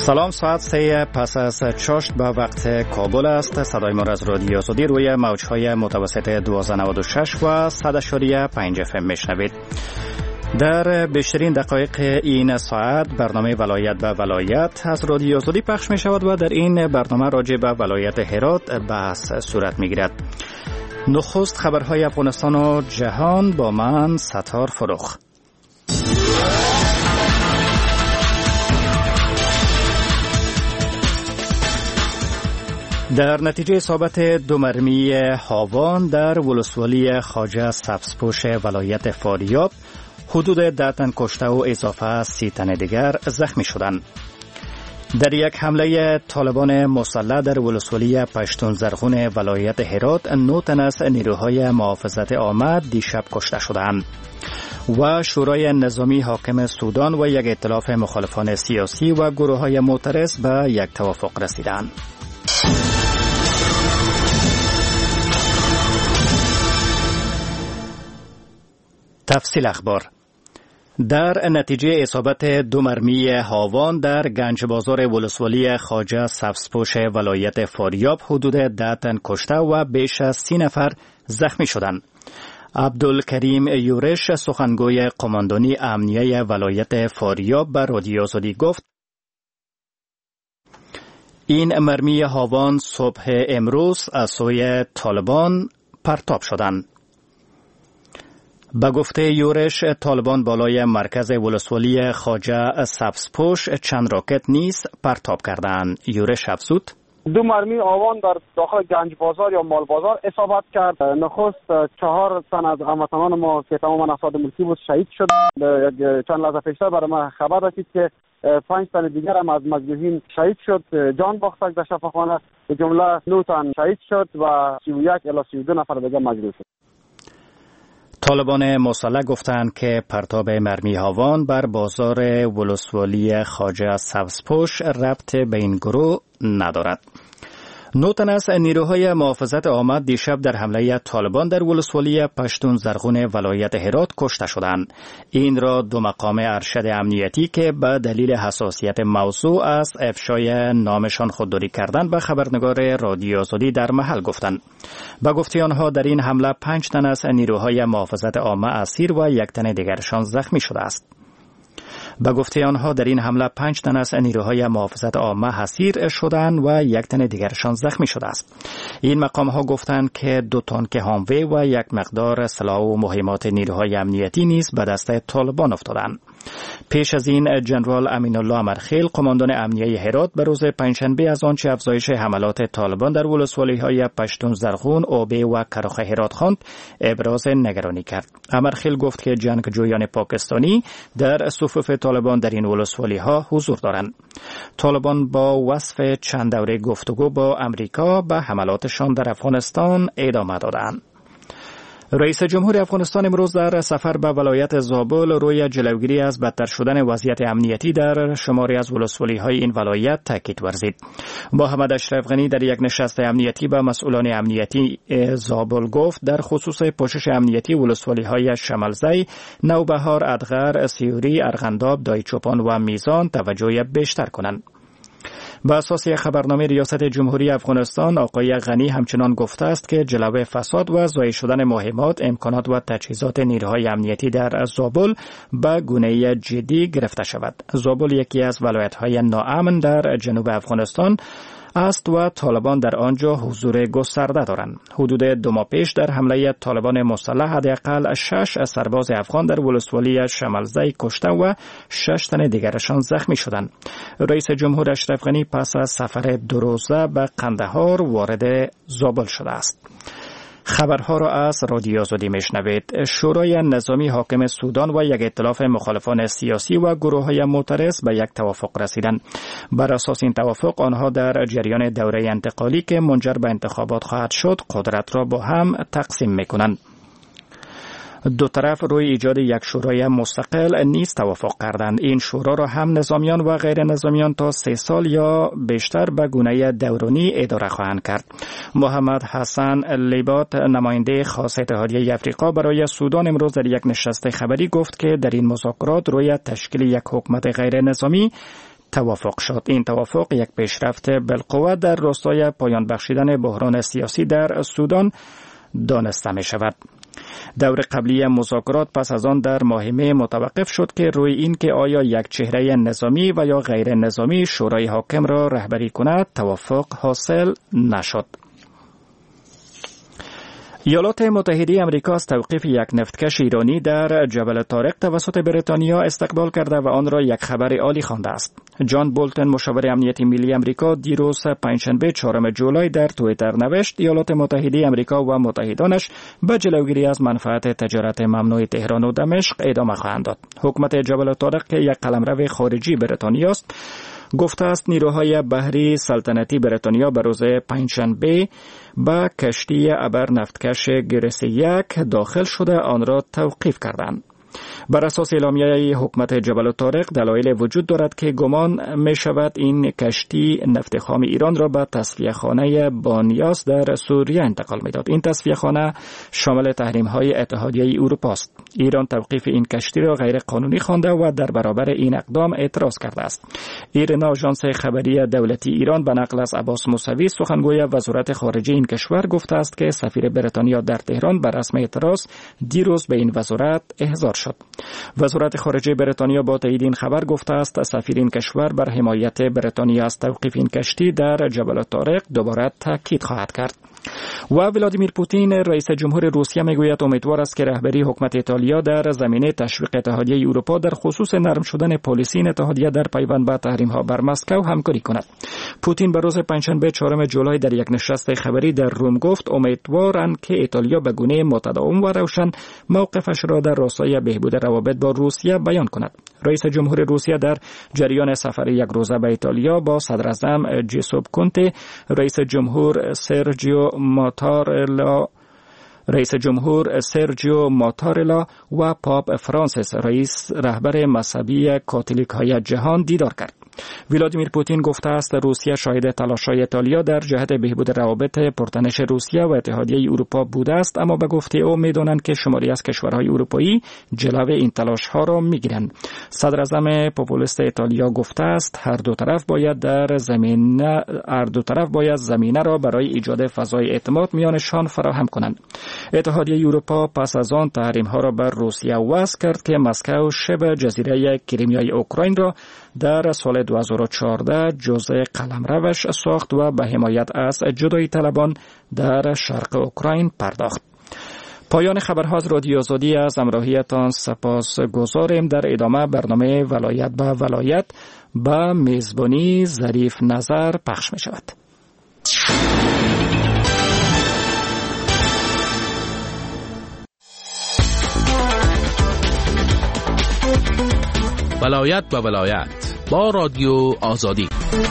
سلام، ساعت 3 پس از چاشت به وقت کابل است. صدای ما از رادیو آزادی روی موجهای متوسط 1296 و 100.5 FM میشنوید. در بیشترین دقایق این ساعت برنامه ولایت به ولایت از رادیو آزادی پخش می شود و در این برنامه راجع به ولایت هرات بحث صورت می گیرد. نخست خبرهای افغانستان و جهان با من ستار فروخ. در نتیجه اصابت دو مرمی هاوان در ولسوالی خواجه سبزپوش ولایت فاریاب حدود 10 تن کشته و اضافه 30 تن دیگر زخمی شدند. در یک حمله طالبان مسلح در ولسوالی پشتون زرغون ولایت هرات 9 تن از نیروهای محافظت عامه دیشب کشته شدند. و شورای نظامی حاکم سودان و یک ائتلاف مخالفان سیاسی و گروه‌های معترض به یک توافق رسیدند. تفصیل اخبار. در نتیجه اصابت دو مرمی هاوان در گنج بازار ولسوالی خواجه سبزپوش ولایت فاریاب حدود 10 تن کشته و بیش از 30 نفر زخمی شدند. عبدالکریم یورش، سخنگوی قماندانی امنیه ولایت فاریاب، به رادیو آزادی گفت این مرمی هاوان صبح امروز از سوی طالبان پرتاب شدند. به گفته یورش، طالبان بالای مرکز ولسوالی خواجه سبزپوش چند راکت نیز پرتاب کردند. یورش افزود: دو مرمی آوان در داخل گنج بازار یا مال بازار اصابت کرد. نخست 4 تن از هموطنان ما که تماما افراد ملکی بود شهید شد. چند لحظه پیشتر برای ما خبر رسید که 5 تن دیگر هم از مجروحین شهید شد، جان باختند در شفاخانه. به جمله 9 تن شهید شد و 31 الی 32 نفر دیگر مجروح شد. طالبان مسلح گفتند که پرتاب مرمی هاوان بر بازار ولسوالی خواجه سبزپوش ربط به این گروه ندارد. 9 تن از نیروهای محافظت عامه دیشب در حمله طالبان در ولسوالی پشتون زرغون ولایت هرات کشته شدند. این را دو مقام ارشد امنیتی که به دلیل حساسیت موضوع از افشای نامشان خودداری کردند به خبرنگار رادیو آزادی در محل گفتند. به گفته آنها در این حمله 5 تن از نیروهای محافظت عامه اسیر و 1 تن دیگرشان زخمی شده است. به گفته آنها در این حمله 5 تن از نیروهای محافظت عامه اسیر شدند و 1 تن دیگرشان زخمی شده است. این مقام ها گفتند که 2 تانک هاموی و 1 مقدار سلاح و مهمات نیروهای امنیتی نیز به دست طالبان افتادند. پیش از این جنرال امین الله امرخیل، قماندان امنیه هرات، به روز پنجشنبه از آنچه افزایش حملات طالبان در ولسوالی‌های پشتون زرغون، اوبی و کراخ هرات خواند ابراز نگرانی کرد. امرخیل گفت که جنگجویان پاکستانی در صفوف طالبان در این ولسوالی‌ها حضور دارند. طالبان با وصف چند دوره گفتگو با امریکا به حملاتشان در افغانستان ادامه دادند. رئیس جمهور افغانستان امروز در سفر به ولایت زابل روی جلوگیری از بدتر شدن وضعیت امنیتی در شماری از ولسوالی‌های این ولایت تاکید ورزید. محمد اشرف غنی در یک نشست امنیتی با مسئولان امنیتی زابل گفت در خصوص پوشش امنیتی ولسوالی‌های شملزی، نوبهار، ادغر، سیوری، ارغنداب، دایچوپان و میزان توجه بیشتر کنند. به اساس خبرنامه ریاست جمهوری افغانستان، آقای غنی همچنان گفته است که جلوه فساد و ضایع شدن مهمات، امکانات و تجهیزات نیروهای امنیتی در زابل به گونه جدی گرفته شود. زابل یکی از ولایت‌های ناامن در جنوب افغانستان است و طالبان در آنجا حضور گسترده دارند. حدود 2 ماه پیش در حمله طالبان مسلح حداقل 6 سرباز افغان در ولسوالی شملزی کشته و 6 تن دیگرشان زخمی شدند. رئیس جمهور اشرف غنی پس از سفر 2 روزه به قندهار وارد زابل شده است. خبرها را از رادیو آزادی میشنوید. شورای نظامی حاکم سودان و یک ائتلاف مخالفان سیاسی و گروه‌های معترض به یک توافق رسیدند. بر اساس این توافق آنها در جریان دوره انتقالی که منجر به انتخابات خواهد شد قدرت را با هم تقسیم می‌کنند. دو طرف روی ایجاد یک شورای مستقل نیز توافق کردند. این شورا را هم نظامیان و غیر نظامیان تا 3 سال یا بیشتر به گونه دورانی اداره خواهند کرد. محمد حسن لیبات، نماینده خاص اتحادیه افریقا برای سودان، امروز در یک نشست خبری گفت که در این مذاکرات روی تشکیل یک حکومت غیر نظامی توافق شد. این توافق یک پیشرفت بالقوه در راستای پایان بخشیدن بحران سیاسی در سودان دانسته می شود. دور قبلی مذاکرات پس از آن در ماه می متوقف شد که روی این که آیا یک چهره نظامی و یا غیر نظامی شورای حاکم را رهبری کند توافق حاصل نشد. ایالات متحده آمریکا از توقیف یک نفتکش ایرانی در جبل طارق توسط بریتانیا استقبال کرده و آن را یک خبر عالی خوانده است. جان بولتن مشاور امنیت ملی آمریکا دیروز پنجشنبه 4 جولای در توییتر نوشت ایالات متحده آمریکا و متحدانش به جلوگیری از منفعت تجارت ممنوع تهران و دمشق ادامه خواهند داد. حکومت جبل طارق که یک قلمرو خارجی بریتانیا است گفته است نیروهای بحری سلطنتی بریتانیا به روز پنجشنبه به کشتی ابر نفتکش گرسی 1 داخل شده آن را توقیف کردند. بر اساس اعلامیه حکومت جبل طارق دلایل وجود دارد که گمان می شود این کشتی نفت خام ایران را به تصفیه خانه بانیاس در سوریه انتقال می داد. این تصفیه خانه شامل تحریم های اتحادیه اروپا است. ایران توقیف این کشتی را غیر قانونی خوانده و در برابر این اقدام اعتراض کرده است. ایرنا آژانس خبری دولتی ایران به نقل از عباس موسوی سخنگوی وزارت خارجه این کشور گفته است که سفیر بریتانیا در تهران بر رسم اعتراض دیروز به این وزارت احضار شد. وزارت خارجه بریتانیا با تایید این خبر گفته است سفیر این کشور بر حمایت بریتانیا از توقیف این کشتی در جبل طارق دوباره تاکید خواهد کرد. و ولادیمیر پوتین رئیس جمهور روسیه میگوید امیدوار است که رهبری حکومت ایتالیا در زمینه تشویق اتحادیه اروپا در خصوص نرم شدن پالیسی این اتحادیه در پیوند به تحریم‌ها بر مسکو همکاری کند. پوتین به روز پنجشنبه 4 جولای در یک نشست خبری در روم گفت امیدوارند که ایتالیا به گونه متداوم و روشن موقفش را در راستای بهبود روابط با روسیه بیان کند. رئیس جمهور روسیه در جریان سفر یک روزه به ایتالیا با صدر اعظم جوزپ کونته، رئیس جمهور سرجیو ماتارلا و پاپ فرانسیس رئیس رهبر مذهبی کاتولیک‌های جهان دیدار کرد. ولادیمیر پوتین گفته است روسیه شاهد تلاش‌های ایتالیا در جهت بهبود روابط پرتنش روسیه و اتحادیه اروپا بوده است، اما به گفته او می‌دانند که شماری از کشورهای اروپایی جلوی این تلاش‌ها را می‌گیرند. صدر اعظم پاپولیست ایتالیا گفته است هر دو طرف باید زمینه را برای ایجاد فضای اعتماد میانشان فراهم کنند. اتحادیه اروپا پس از آن تحریم‌ها را بر روسیه وضع کرد که مسکو شبه جزیره کریمیای اوکراین را در سال 2014 جزء قلمروش ساخت و به حمایت از جدایی طلبان در شرق اوکراین پرداخت. پایان خبرها از رادیو آزادی از همراهیتان سپاس گزاریم. در ادامه برنامه ولایت به ولایت به میزبانی ظریف نظر پخش می شود. ولایت به ولایت با رادیو آزادی.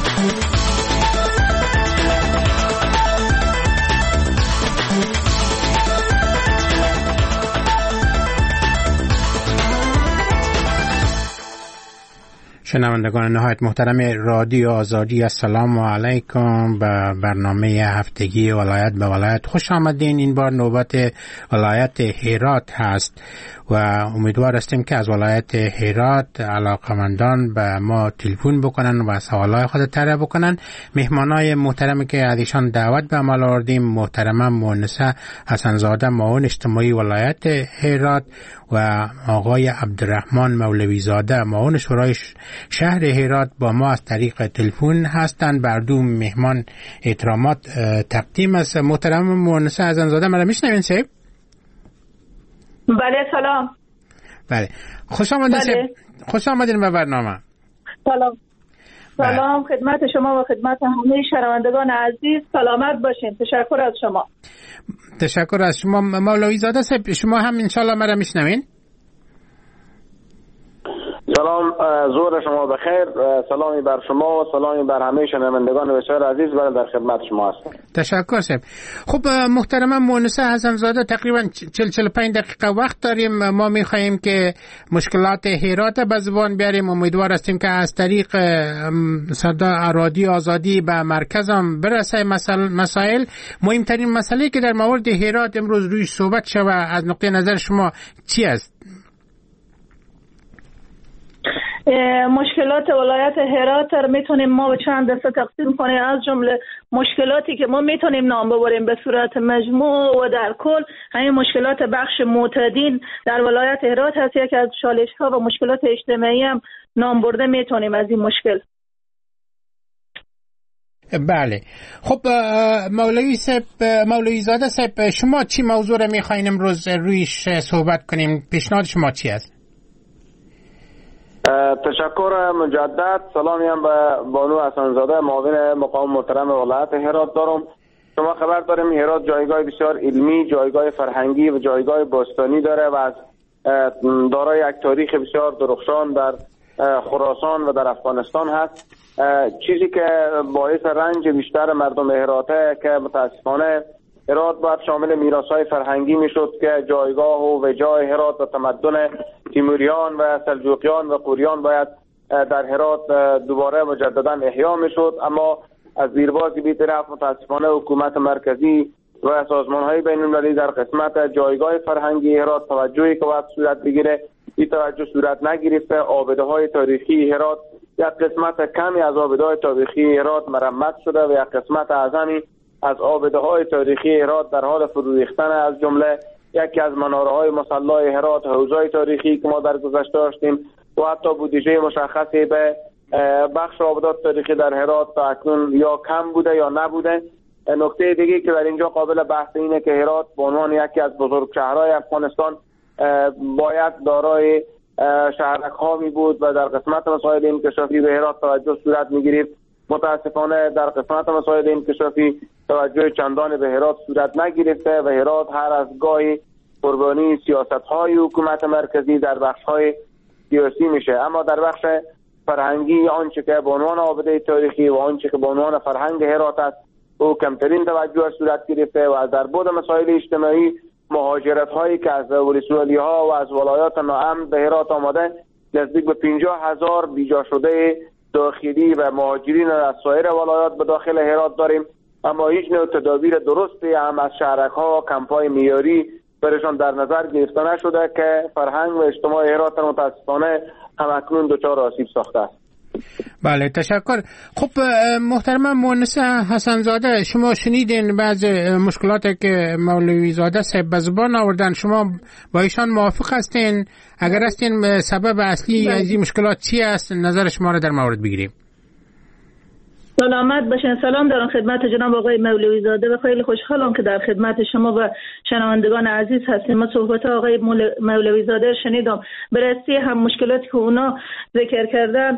شنوندگان نهایت محترم رادیو آزادی، السلام علیکم. به برنامه هفتگی ولایت به ولایت خوش آمدین. این بار نوبت ولایت هرات هست و امیدوار هستیم که از ولایت هرات علاقمندان به ما تلفن بکنن و سوالای خود طرح بکنن. مهمانای محترمی که از ایشان دعوت به عمل آوردیم محترمه مونسه حسنزاده، معاون اجتماعی ولایت هرات، و آقای عبدالرحمن مولوی زاده، معاون شورای شهر هرات با ما از طریق تلفن هستند. بر دو مهمان احترامات تقدیم است. محترم مونسه حسنزاده، مرا میشنوین صاحب؟ بله سلام. بله خوش آمدید. بله. خوش آمدید به برنامه. سلام خدمت شما و خدمت همه شنوندگان عزیز. سلامت باشین. تشکر از شما. تشکر از شما مولوی زاده صاحب. شما هم انشالله مرا میشنوین؟ سلام، ظهر شما بخیر. سلامی بر شما و سلامی بر همه شنوندگان بسیار عزیز. در خدمت شما هستم. تشکر صاحب. خب محترم مونسه حسنزاده، تقریبا 40-45 دقیقه وقت داریم. ما میخواییم که مشکلات هرات به زبان بیاریم. امیدوار هستیم که از طریق صدا رادیو آزادی به مرکزم برسه مسائل. مهمترین مسئله که در مورد هرات امروز روی صحبت شوه از نقطه نظر شما چی است؟ مشکلات ولایت هرات رو میتونیم ما به چند دسته تقسیم کنیم. از جمله مشکلاتی که ما میتونیم نام ببریم به صورت مجموع و در کل، همین مشکلات بخش معتادین در ولایت هرات هست. یکی از چالش‌ها و مشکلات اجتماعی هم نام برده میتونیم از این مشکل. بله. خب مولوی زاده صاحب، شما چی موضوع رو میخواین امروز رویش صحبت کنیم؟ پیشنهاد شما چی است؟ تشکر مجدد. سلامی هم به بانو حسن‌زاده معاون مقام محترم ولایت هرات دارم. شما خبر داریم هرات جایگاه بسیار علمی، جایگاه فرهنگی و جایگاه باستانی داره و از دارای یک تاریخ بسیار درخشان در خراسان و در افغانستان هست. چیزی که باعث رنج بیشتر مردم هراته که متاسفانه هرات باید شامل میراث‌های فرهنگی میشد که جایگاه و وجای هرات و تمدن تیموریان و سلجوقیان و قوریان باید در هرات دوباره مجددا احیا میشد، اما از زیربازی بی‌طرف متاسفانه حکومت مرکزی و سازمان‌های بین‌المللی در قسمت جایگاه فرهنگی هرات توجهی که باید صورت بگیره این توجه صورت نگرفته. آبده‌های تاریخی هرات، یک قسمت کمی از آبده‌های تاریخی هرات مرمت شده و یک قسمت اعظمی از آبده‌های تاریخی هرات در حال فرو ریختن. از جمله یکی از مناره‌های مصلی هرات، حوض‌های تاریخی که ما در گذشته داشتیم و حتی بودجه مشخصی به بخش آبدات تاریخی در هرات تا اکنون یا کم بوده یا نبوده. نکته دیگه که در اینجا قابل بحث اینه که هرات به عنوان یکی از بزرگ شهرهای افغانستان باید دارای شهرک‌ها می بود و در قسمت مسائل انکشافی به هرات توجه صورت می گرفت. متاسفانه در قسمت مسائل انکشافی توجه چندان به هرات صورت نگرفته و هرات هر از گاهی قربانی سیاست‌های حکومت مرکزی در بخش‌های سیاسی میشه. اما در بخش فرهنگی آنچه که به عنوان آبده تاریخی و آنچه که به عنوان فرهنگ هرات است او کمترین توجه صورت گرفته و در بعد مسائل اجتماعی مهاجرت هایی که از ولسوالی ها و از ولایات ناامن به هرات آمده نزدیک به 50,000 بیجا شده داخلی و مهاجرین از سایر ولایات به داخل هرات داریم، اما هیچ نوع تدابیر درستی هم از شهرک ها و کمپ‌های معیاری برشان در نظر گرفته نشده که فرهنگ و اجتماع هرات متاسفانه همکنون دچار آسیب ساخته است. بله، تشکر. خب محترم مؤنس حسن‌زاده، شما شنیدین بعض مشکلاتی که مولوی زاده صاحب به زبان آوردن، شما با ایشان موافق هستین؟ اگر هستین سبب اصلی از این مشکلات چی است؟ نظر شما را در مورد بگیریم. سلامت باشین. سلام دارم خدمت جناب آقای مولوی زاده و خیلی خوشحالم که در خدمت شما و شنوندگان عزیز هستیم. ما صحبت آقای مولوی زاده شنیدم. بررسی هم مشکلاتی که اونا ذکر کردن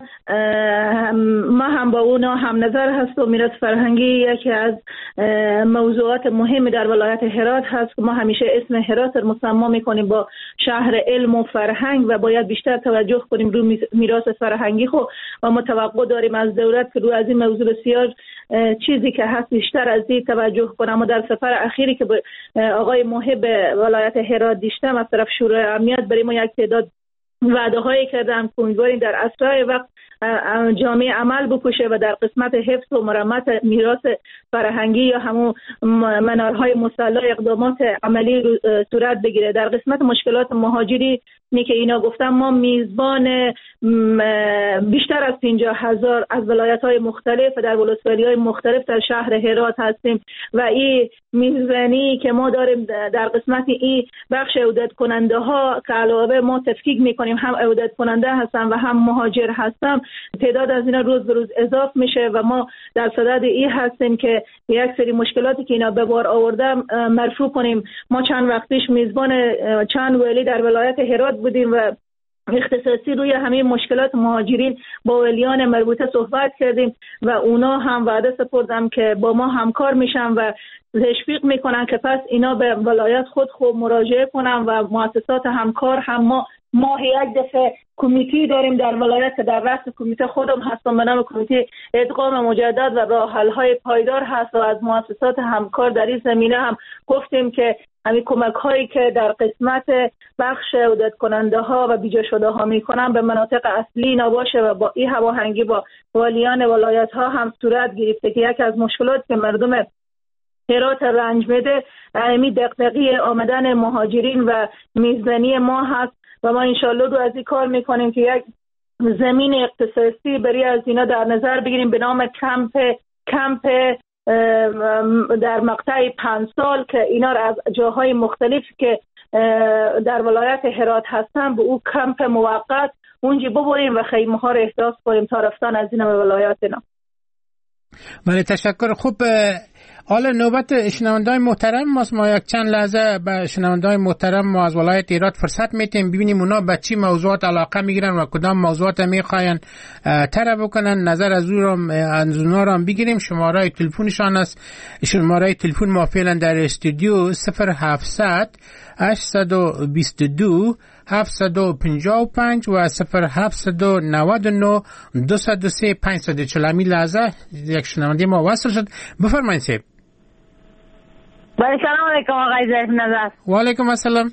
ما هم با اونا هم نظر هست و میراث فرهنگی یکی از موضوعات مهمی در ولایت هرات هست که ما همیشه اسم هرات رو مسما میکنیم با شهر علم و فرهنگ و باید بیشتر توجه کنیم روی میراث فرهنگی خو و متوقع داریم از دولت که روی از این موضوع بسیار چیزی که هست بیشتر از این توجه کنم. و در سفر اخیری که آقای محب ولایت هرات دیشتم از طرف شورای امنیت برای ما یک تعداد وعده هایی کردن که امیدواریم در اسرع وقت جامعه عمل بپوشه و در قسمت حفظ و مرمت میراث فرهنگی یا همون منارهای مصلی اقدامات عملی صورت بگیره. در قسمت مشکلات مهاجری نی که اینا گفتم، ما میزبان بیشتر از 50,000 از ولایت‌های مختلف و در ولسوالی‌های مختلف در شهر هرات هستیم و این میزبانی که ما داریم در قسمت این بخش عودت کننده ها که علاوه ما تفکیک میکنیم هم عودت کننده هستن و هم مهاجر هستن، تعداد از اینا روز به روز اضافه میشه و ما در صدد این هستیم که یک سری مشکلاتی که اینا به بار آوردن مرفوع کنیم. ما چند وقت پیش میزبان چند ولی در ولایت هرات بودیم و اختصاصی روی همه مشکلات مهاجرین با ولیان مربوطه صحبت کردیم و اونا هم وعده سپردم که با ما همکار میشن و تشویق میکنن که پس اینا به ولایت خود مراجعه کنن و مؤسسات همکار هم ما یک دفعه کمیته داریم در ولایت که در رأس کمیته خودم هستم به نام کمیته ادغام مجدد و راه حل های پایدار هست و از مؤسسات همکار در این زمینه هم گفتیم که همین کمک هایی که در قسمت بخش عودت کننده ها و بیجا شده ها میکنن به مناطق اصلی نباشه و با این هماهنگی با والیان ولایت ها هم صورت گرفته که یکی از مشکلات که مردم هرات رنج میده همین دغدغه آمدن مهاجرین و میزبانی ما هست و ما انشالله رو از این کار میکنیم که یک زمین اختصاصی برای از اینا در نظر بگیریم به نام کمپ در مقطع 5 سال که اینا را از جاهای مختلف که در ولایت هرات هستن به او کمپ موقت اونجا ببریم و خیمه ها را احداث کنیم تا رفتن از این ولایات اینا. بله تشکر. خوب حالا نوبت شنونده‌های محترم ماست. ما یک چند لحظه به شنونده‌های محترم ما از ولایت هرات فرصت میتیم ببینیم اونا به چی موضوعات علاقه میگیرن و کدام موضوعات میخواین طرح بکنن، نظر از اونا رو بگیریم. شماره تلفنشان است، شماره تلفن ما فعلا در استودیو 0700 822 755 و 0799 203 540. لحظه یک شنونده ما وصل شد. بفرمایید سیب. بله سلام علیکم آقای ظریف نظر. و علیکم السلام.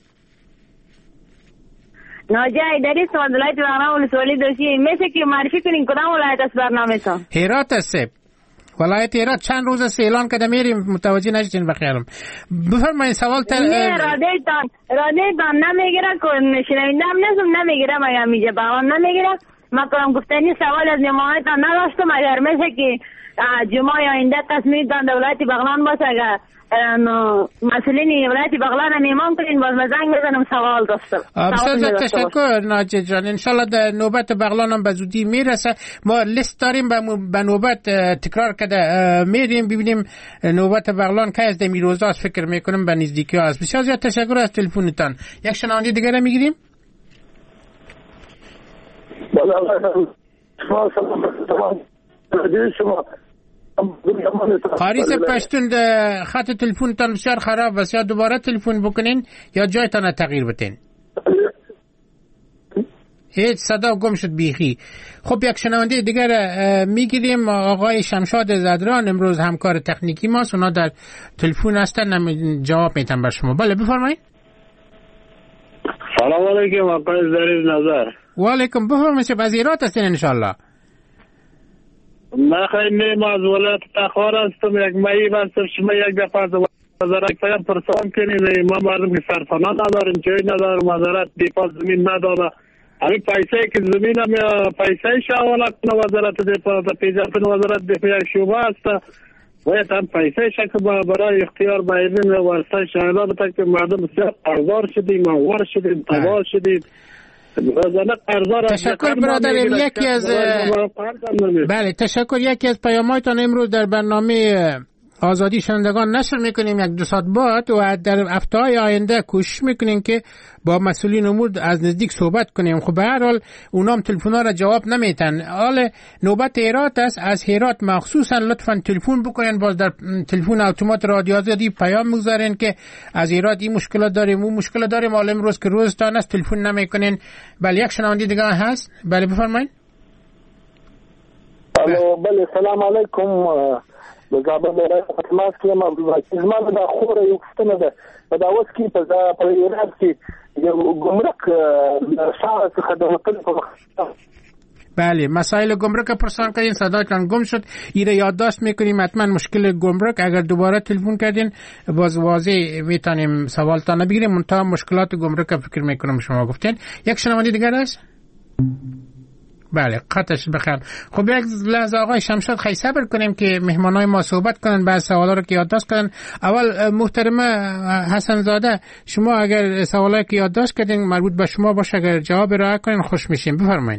ناجی ایدری است، ولایت بغلان ولسوالی دوشی. میشه که معرفی کنین کدام ولایت است برنامه‌تون؟ هرات است سیب. ولایت هرات چند روز است اعلان کرده میریم، متوجه نشدین بخیرم. بفرمایید سوال رادیتان نمیگیره که شنویندم نزم نمیگیره مگه میگه بغلان نمیگیره. من کنم گفتنی سوال از نمایتان نداشتم. اگر میشه که جمعه آینده تصمیم دان ولایت بغلان باشه، اگر مسئولین ولایت بغلان میمان کنین باز مزنگ بزنم سوال داشتم. بسیار تشکر ناجی جان. انشالله در نوبت بغلان هم به زودی میرسه. ما لیست داریم به نوبت تکرار کرده میریم ببینیم نوبت بغلان که از دمی روزاست. فکر میکنم به نزدیکی ها است. بسیار زیاد تشکر از تلفنتان. یک شنونده دیگر میگیریم. قاریس پشتون خط تلفنتان بسیار خراب است، یا دوباره تلفن بکنین یا جایتان تغییر بتین. هیچ صدا گم شد بیخی. خب یک شنونده دیگر میگیریم. آقای شمشاد زدران امروز همکار تکنیکی ماست، اونا در تلفن هستن جواب میتن بر شما. بله بفرمایید. سلام علیکم آقای ظریف نظر. و علیکم. بفرمایید. از ایرات هستین انشالله؟ نه خیلی نیم از ولایت تخار هستم. یک مایی هستم. شما یک دفعه از وزارت پایم پرسان کنین ما مردم که سرطانه نداریم، جایی نداریم، وزارت دیپا زمین نداره. همین پیسه که زمین هم پیسه شواله کنه وزارت دیپا پیجا کنه وزارت دیپا یک شعبه هست باید هم پیسه شکل برای اختیار بایدین و ورسای شهده بتا که مردم بسیار قرضار شدیم، موار شدیم، تباه شدیم. تشکر برادر. یکی از بله تشکر. یکی از پیام‌هایتان امروز در برنامه آزادی شنوندگان نشر میکنیم 1-2 ساعت بعد و در هفته‌های آینده کوشش میکنیم که با مسئولین امور از نزدیک صحبت کنیم. خب به هر حال اونام تلفن‌ها را جواب نمیتن. حال نوبت هرات است. از هرات مخصوصا لطفاً تلفن بکنین، باز در تلفن اتومات رادیو آزادی پیام میگذارین که از هرات این مشکلات داریم اون مشکلات داریم. حالا امروز که روزتان است تلفن نمیکنین. بله یک شنونده دیگه هست. بله بفرمایید. بله سلام علیکم. زابل برای خدمات کې ما د خور یو څه ده دا اوس کې په ایران کې ګمرک شاه څخه د مختلفو بله مسائل گمرک پرسان کردین، صدایتان گم شد. ایره یادداشت میکنیم. حتما مشکل گمرک اگر دوباره تلفن کردین باز واضح میتونیم سوالتان بگیریم. منتها مشکلات گمرک فکر میکنم شما گفتین. یک شنونده دیگر است. بله قطعش بخیر. خب یک لحظه آقای شمشاد خیلی صبر کنیم که مهمانای ما صحبت کنن، بعد سوالا رو که یادداشت کنن. اول محترمه حسن زاده شما اگر سوالایی که یادداشت کردین مربوط به شما باشه اگر جواب ارائه کنین خوش میشیم. بفرمایید.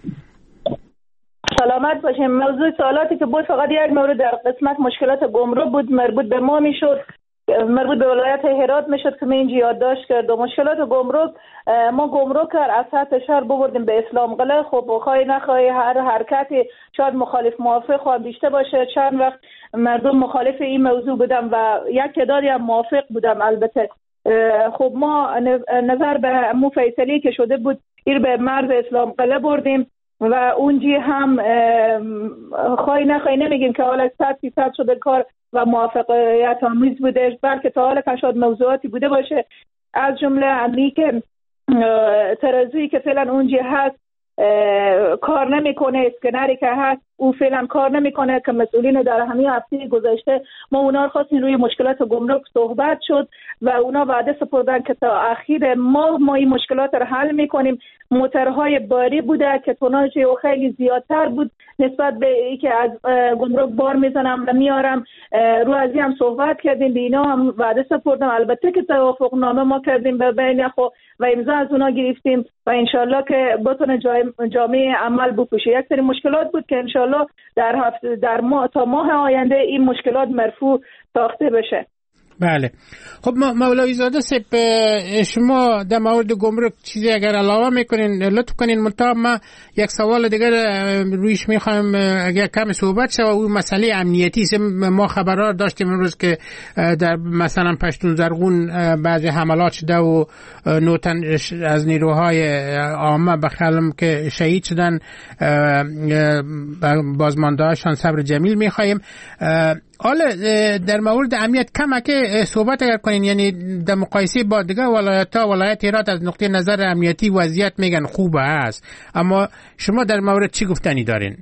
سلامت باشیم. موضوع سوالاتی که بود فقط یک مورد در قسمت مشکلات گمرک بود، مربوط به ما میشد، مربوط به ولایت هرات میشد که من اینجا یادداشت کرد. مشکلات گمرک ما گمرک از سطح شهر ببردیم به اسلام قلعه. خب خواهی نخواهی هر حرکتی شاید مخالف موافق خواهم داشته باشه. چند وقت مردم مخالف این موضوع بودم و یک تعدادی هم موافق بودم. البته خب ما نظر به مو فیصلی که شده بود این به مرز اسلام قلعه بردیم و اونجی هم خواهی نخواهی نمیگیم که حالا 100% شده کار و موافقت آمیز بوده، بلکه تا حالا شاید موضوعاتی بوده باشه از جمله امی که ترازویی که فعلا اونجا هست کار نمیکنه، اسکنری که هست او فعلا کار نمیکنه که مسئولین در همین هفته گذشته ما اونا رو خواستیم روی مشکلات گمرک صحبت شد و اونا وعده سپردن که تا اخیر ما این مشکلات رو حل میکنیم. موترهای باری بوده که توناژ خیلی زیادتر بود نسبت به اینکه از گمرک بار میزنم و میارم. رو از این هم صحبت کردیم، به اینا هم وعده سپردم. البته که توافق نامه ما کردیم به بین خو و امضا از اونا گرفتیم و انشالله که بتونه جامعه عمل بپوشه. یک سری مشکلات بود که انشالله در تا ماه آینده این مشکلات مرفوع ساخته بشه. بله. خب مولوی زاده صاحب، شما در مورد گمرک چیزی اگر علاوه میکنین لطف کنین. منتها ما یک سوال دیگر رویش میخوایم اگر کم صحبت شد، اون مسئله امنیتی است. ما خبرها داشتیم امروز که در مثلا پشتون زرغون بعضی حملات شده و نوتن از نیروهای عامه بخلم که شهید شدن. بازماندهاشان صبر جمیل میخوایم. حالا در مورد امنیت کم که صحبت اگر کنین، یعنی در مقایسه با دیگه ولایت‌ها، ولایت هرات از نقطه نظر امنیتی وضعیت میگن خوبه است، اما شما در مورد چی گفتنی دارین؟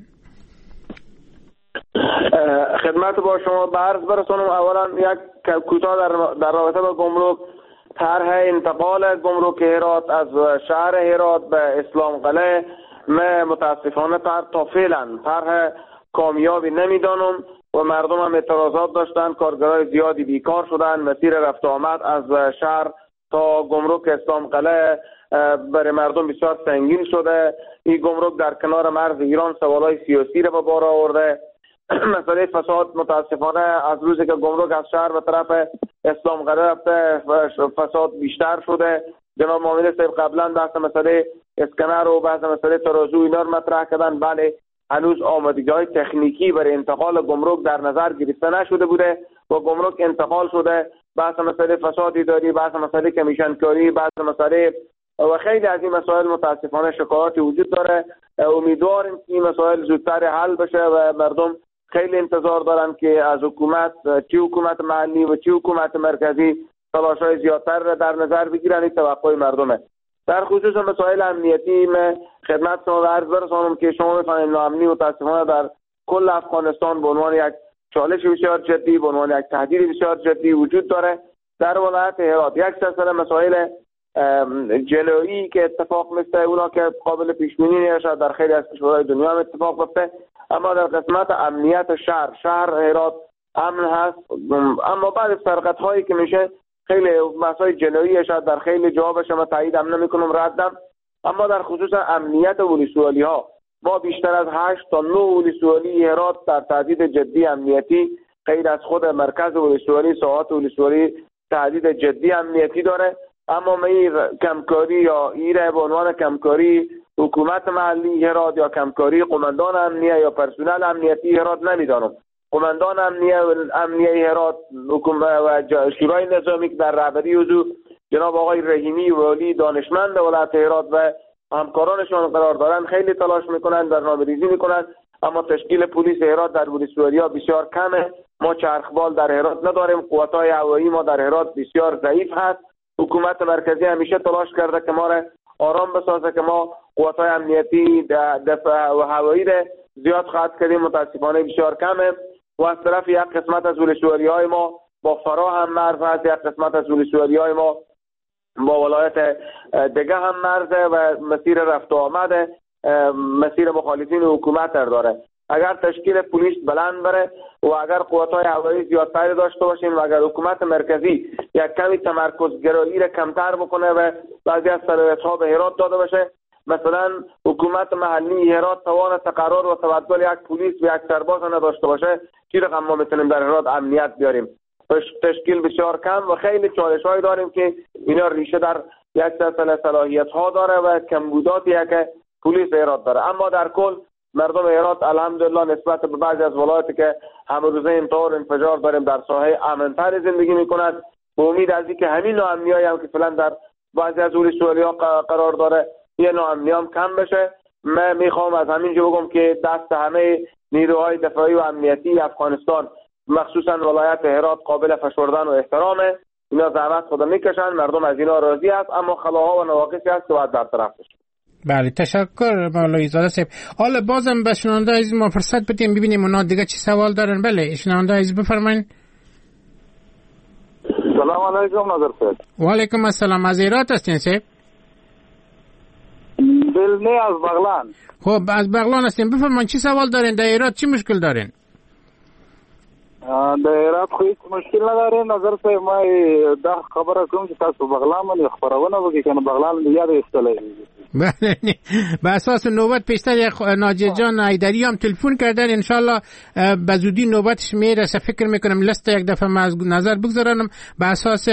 خدمت با شما عرض برسونم. اولا یک کوتاه در رابطه با گمرک، طرح انتقال گمرک هرات از شهر هرات به اسلام قلعه متاسفانه تا فعلا طرح کامیابی نمیدانم و مردم هم اعتراضات داشتن. کارگرای زیادی بیکار شدن. مسیر رفت آمد از شهر تا گمرک اسلام قلعه برای مردم بسیار سنگین شده. این گمرک در کنار مرز ایران سوالای سیاسی را به بار آورده. مسئله فساد متاسفانه از روزی که گمرک از شهر به طرف اسلام قلعه رفته فساد بیشتر شده. جناب معاون صاحب قبلا بحث مسئله اسکنر و بحث مسئله ترازو اینا رو مطرح کردن. بله، هنوز آمادگی‌های تکنیکی برای انتقال گمرک در نظر گرفته نشده بوده و گمرک انتقال شده. بحث مسئله فسادی داری، بحث مسئله کمیشنکاری، بحث مسئله و خیلی از این مسائل متاسفانه شکایاتی وجود داره. امیدواریم که این مسائل زودتر حل بشه و مردم خیلی انتظار دارن که از حکومت، چه حکومت محلی و چه حکومت مرکزی، تلاش‌های زیادتر در نظر بگیرن. این توقع مردمه. در خصوص مسائل امنیتی من خدمت شما عرض برسانم که شما می‌فهمید ناامنی متاسفانه در کل افغانستان به عنوان یک چالش بسیار جدی، به عنوان یک تهدید بسیار جدی وجود داره. در ولایت هرات یک سلسله مسائل جنایی که اتفاق میفته، اونا که قابل پیش بینی نشه، در خیلی از کشورهای دنیا هم اتفاق میفته. اما در قسمت امنیت شهر هرات امن هست. اما بعد سرقت‌هایی که میشه خیلی مسائل جنایی شاید در خیلی جا بشه، من تاییدم نمیکنم، ردم. اما در خصوص امنیت ولسوالی ها ما بیشتر از 8 تا 9 ولسوالی هرات در تهدید جدی امنیتی، غیر از خود مرکز ولسوالی، ساحات ولسوالی تهدید جدی امنیتی داره. اما من کمکاری یا ایره به عنوان کمکاری حکومت محلی هرات یا کمکاری قماندان امنیه یا پرسنل امنیتی هرات نمیدانم. قماندان امنیه هرات و شورای نظامی که در رهبری او جناب آقای رحیمی والی دانشمند ولایت هرات و همکارانشان قرار دارن، خیلی تلاش میکنن، برنامه‌ریزی میکنن. اما تشکیل پلیس هرات در ولسوالی‌ها بسیار کمه. ما چرخبال در هرات نداریم. قوت‌های هوایی ما در هرات بسیار ضعیف هست. حکومت مرکزی همیشه تلاش کرده که ما را آرام بسازه که ما قوت‌های امنیتی دفاع و هوایی را زیاد خواهد کردیم. متاسفانه بسیار کمه. و از طرف یک قسمت از ولسوالی‌های ما با فرا هم مرز هست، یک قسمت از ولسوالی‌های ما با ولایت دیگه هم مرزه و مسیر رفت و آمده مسیر مخالفین حکومت داره. اگر تشکیل پلیس بلند بره و اگر قوت‌های هوایی زیادتری داشته باشیم و اگر حکومت مرکزی یک کمی تمرکزگرایی را کمتر بکنه و بعضی از صلاحیت‌ها به هرات داده باشه، مثلا حکومت محلی هرات توان تقرر و تبدل یک پلیس و یک سرباز نداشته باشه، چی رقم ما میتونیم در هرات امنیت بیاریم؟ تشکیل بسیار کم و خیلی چالش‌هایی داریم که اینا ریشه در یک سلسله صلاحیت‌ها داره و کمبوداتی که پلیس هرات داره. اما در کل مردم هرات الحمدلله نسبت به بعضی از ولایاتی که همروزه اینطور انفجار داریم در ساحه امن‌تر زندگی می‌کنند. به امید از اینکه همین ناامنی‌هایی هم که فعلا در بعضی از ولسوالی‌ها قرار داره یه ناامنی هم کم بشه. من میخوام از همینجا بگم که دست همه نیروهای دفاعی و امنیتی افغانستان مخصوصا ولایت هرات قابل فشردن و احترامه. اینا زحمت خود میکشن، مردم از اینا راضی است، اما خلاها و نواقصی هست که باید برطرف بشه. بله تشکر مولوی زاده صاحب. حالا بازم به شنونده عزیز ما فرصت بدیم ببینیم اونا دیگه چی سوال دارن. بله شنونده عزیز بفرمایید. سلام علیکم نظر صاحب. و علیکم السلام. از هرات هستین صاحب؟ نه از بغلان. خب از بغلان هستین، بفرمایید چی سوال دارین؟ در هرات چی مشکل دارین؟ د هرات خو هیڅ مشکل نه لري نظر صاحب. ما دا خبره کوم چې تاسو بغلان باندې خبرونه وکړئ کنه بغلان دی یاد ایستلای. بله به اساس نوبت پیشتر ناجی جان ایدری هم تلفن کردن، انشالله به زودی نوبتش میرسه. فکر میکنم لست یک دفعه ما از نظر بگذارم به اساس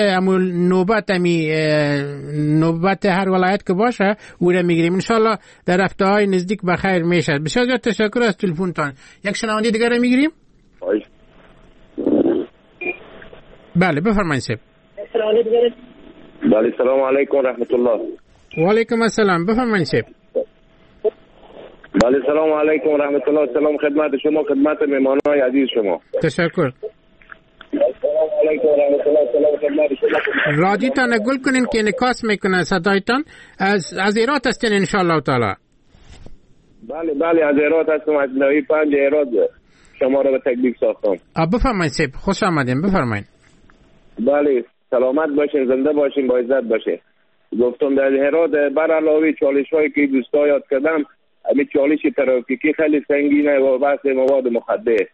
نوبت هر ولایت که باشه او را میگیریم انشالله در هفته های نزدیک بخیر میشه. بسیار زیاد تشکر از تلفنتان. یک شنونده دیگر را میگیریم. بله بفرمایید صاحب. بله سلام علیکم رحمت الله. و علیکم السلام بفرمایید صاحب. بله سلام علیکم رحمت الله. سلام خدمت شما، خدمت مهمانان عزیز شما. تشکر. سلام علیکم رحمت الله. سلام خدمت شما. رادیوتان گل کنین که انعکاس میکنه صدایتان. از هرات هستین ان شاء الله تعالی. بله از هرات هستم، از نوی 5 هرات شما را به تکلیف ساختم. بفرمایید صاحب، خوش آمدین. بفرمایید. بله سلامت باشین، زنده باشین، با عزت باشین. گفتم در هرات بر علاوه چالش‌هایی که دوستا یاد کردم، همین چالش ترافیکی خیلی سنگینه و بحث مواد مخدر.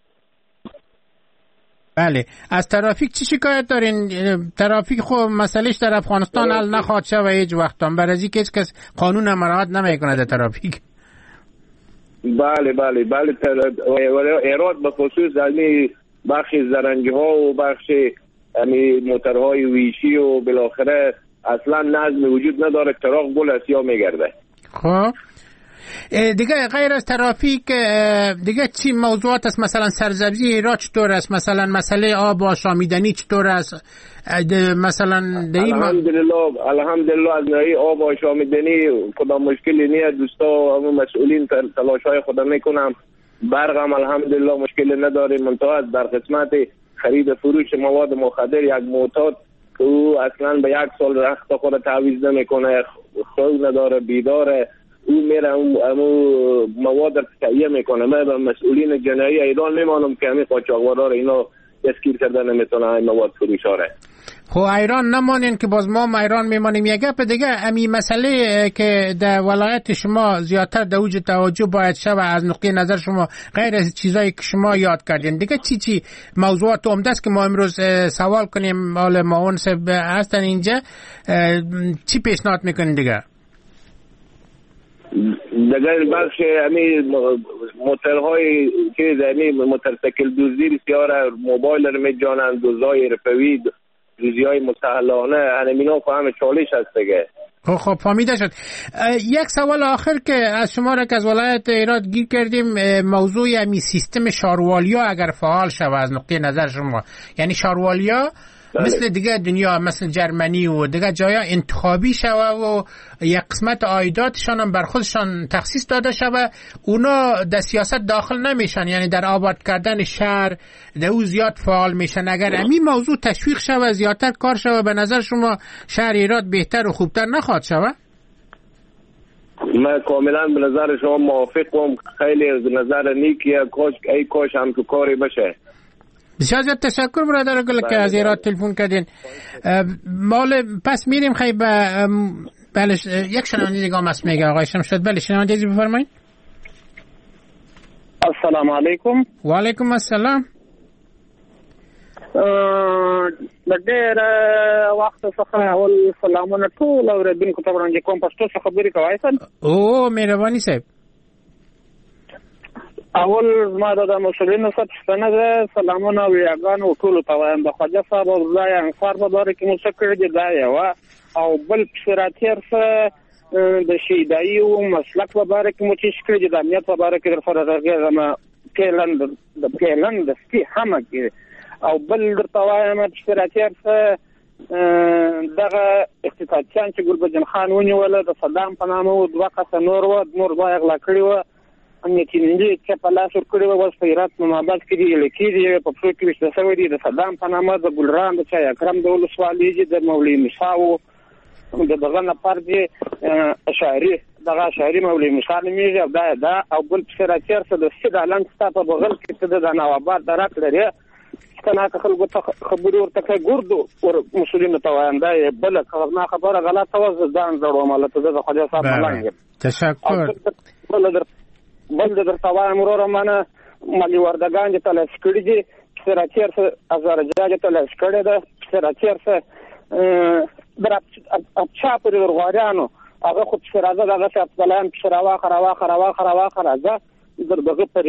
بله از ترافیک چی شکایت دارین؟ ترافیک خب مسئلهش در افغانستان حل نخواهد شود هیچ وقت، برای از اینکه هیچ کس قانون مراعات نمیکنه در ترافیک. بله هرات به خصوص همین بخش زرنگی‌ها و بخش همین موترهای ویشی و بالاخره اصلا نظم وجود نداره، چراغ گل اسیا میگرده. خب دیگه غیر از ترافیک دیگه چی موضوعات است؟ مثلا سرسبزی هرات چطور است؟ مثلا مسئله آب آشامیدنی چطور است؟ مثلا الحمدلله از ناحیه آب آشامیدنی کدام مشکلی نیست. دوستا همون مسئولین تلاش‌های خود میکنم. برق هم الحمدلله مشکلی نداریم، منتها در قسمت خرید فروش مواد مخدر یک معتاد که او اصلا به 1 سال رخت خود تعویض نمیکنه، خود نداره، بیداره، او میره امو مواد را تهیه میکنه. من به مسئولین جنایی ایران میمانم که همین قاچاقبرا اینا دستگیر کرده نمیتونه این مواد فروش ها. خب ایران نمانین که باز ما ایران میمانیم. یک گپ دیگه امی مسئله که در ولایت شما زیادتر در اوج توجه باید شود از نقطه نظر شما، غیر از چیزایی که شما یاد کردین دیگه چی موضوعات عمده است که ما امروز سوال کنیم؟ حالا معاون صاحب هستن اینجا، چی پیشنهاد میکنین دیگه؟ دیگر بخش همین موترهای که همین موتورسیکل دزدی بسیار، موبایل رو میجانند، دزدای رفوی، دوزی‌های مستحلانه، همینا فهم چالش هست دیگه. خب فهمیده شد. یک سوال آخر که از شما را که از ولایت هرات گیر کردیم، موضوع همین سیستم شاروالیا اگر فعال شود از نقطه نظر شما، یعنی شاروالیا مثل دیگه دنیا، مثل جرمنی و دیگه جایا انتخابی شوه و یک قسمت عایداتشان هم بر خودشان تخصیص داده شوه، اونا در سیاست داخل نمیشن، یعنی در آباد کردن شهر در او زیاد فعال میشن. اگر همین موضوع تشویق شوه، زیادتر کار شوه، به نظر شما شهر هرات بهتر و خوبتر نخواهد شوه؟ من کاملا به نظر شما موافقم. خیلی نظر نیکیه، کاش هم تو کاری بشه. بسیار زیاد تشکر برادر گل که از هرات تلفن کردین. مال پس میریم خیلی بله یک شنونده دیگه هم هست میگه آقای شمشاد. بله شنونده دیگه بفرمایید. السلام علیکم. و علیکم السلام. ډېر وخت څخه اول سلامونه ټول اوریدونکو ته وړاندې کوم. پښتو څخه خبرې کوئ سن؟ او مهرباني صاحب. اول ما د مسؤلینو څخه پوښتنه ده، سلامونه او یاګانو ټولو ته وایم. د خواجه صاحب او ځای انصار په باره کې مو څه کړي دي دا یوه، او بل پسراتیر څه د شیدایي او مسلک په باره کې مو څه کړي دي، د امنیت په باره کې در سره راغېږم پیلن د سپي همه کې. او بل درته وایم پسراتیر څه دغه اقتصادچیان چې ګلبدین خان ونیوله د صدام په نامه و، 2 کسه نور دوه اغلا کړي وه، امنیتي ننجې چې په لاس ورکړي وه، اوس په هرات مماباد کې دي، لکې دي، په پښو کې ویشته شوی دي. د صدام په نامه د ګلران، د چای اکرم د ولسوالۍ دي، د مولوي موسی و، د دغه نفر دي اشعري دغه شهري مولوي مشال میږي دا او بل پسره چیرته د سید علم ستا په بغل کې ته د نوابات درک لري کنه که خلکو ته خبري ورته کوي ګردو ور مسولینو ته وایم دا بل نه خبره غلطه و ځان زړو مالته د خدای صاحب ملنګ تشکر بل در توایم ورو منه مالی وردگان چې تل سکړي دي پسره چیرته ازار جاجه تل سکړي ده پسره چیرته در اچھا پر ورغاریانو هغه خو پسره دغه څه خپلان پسره واخره در دغه پر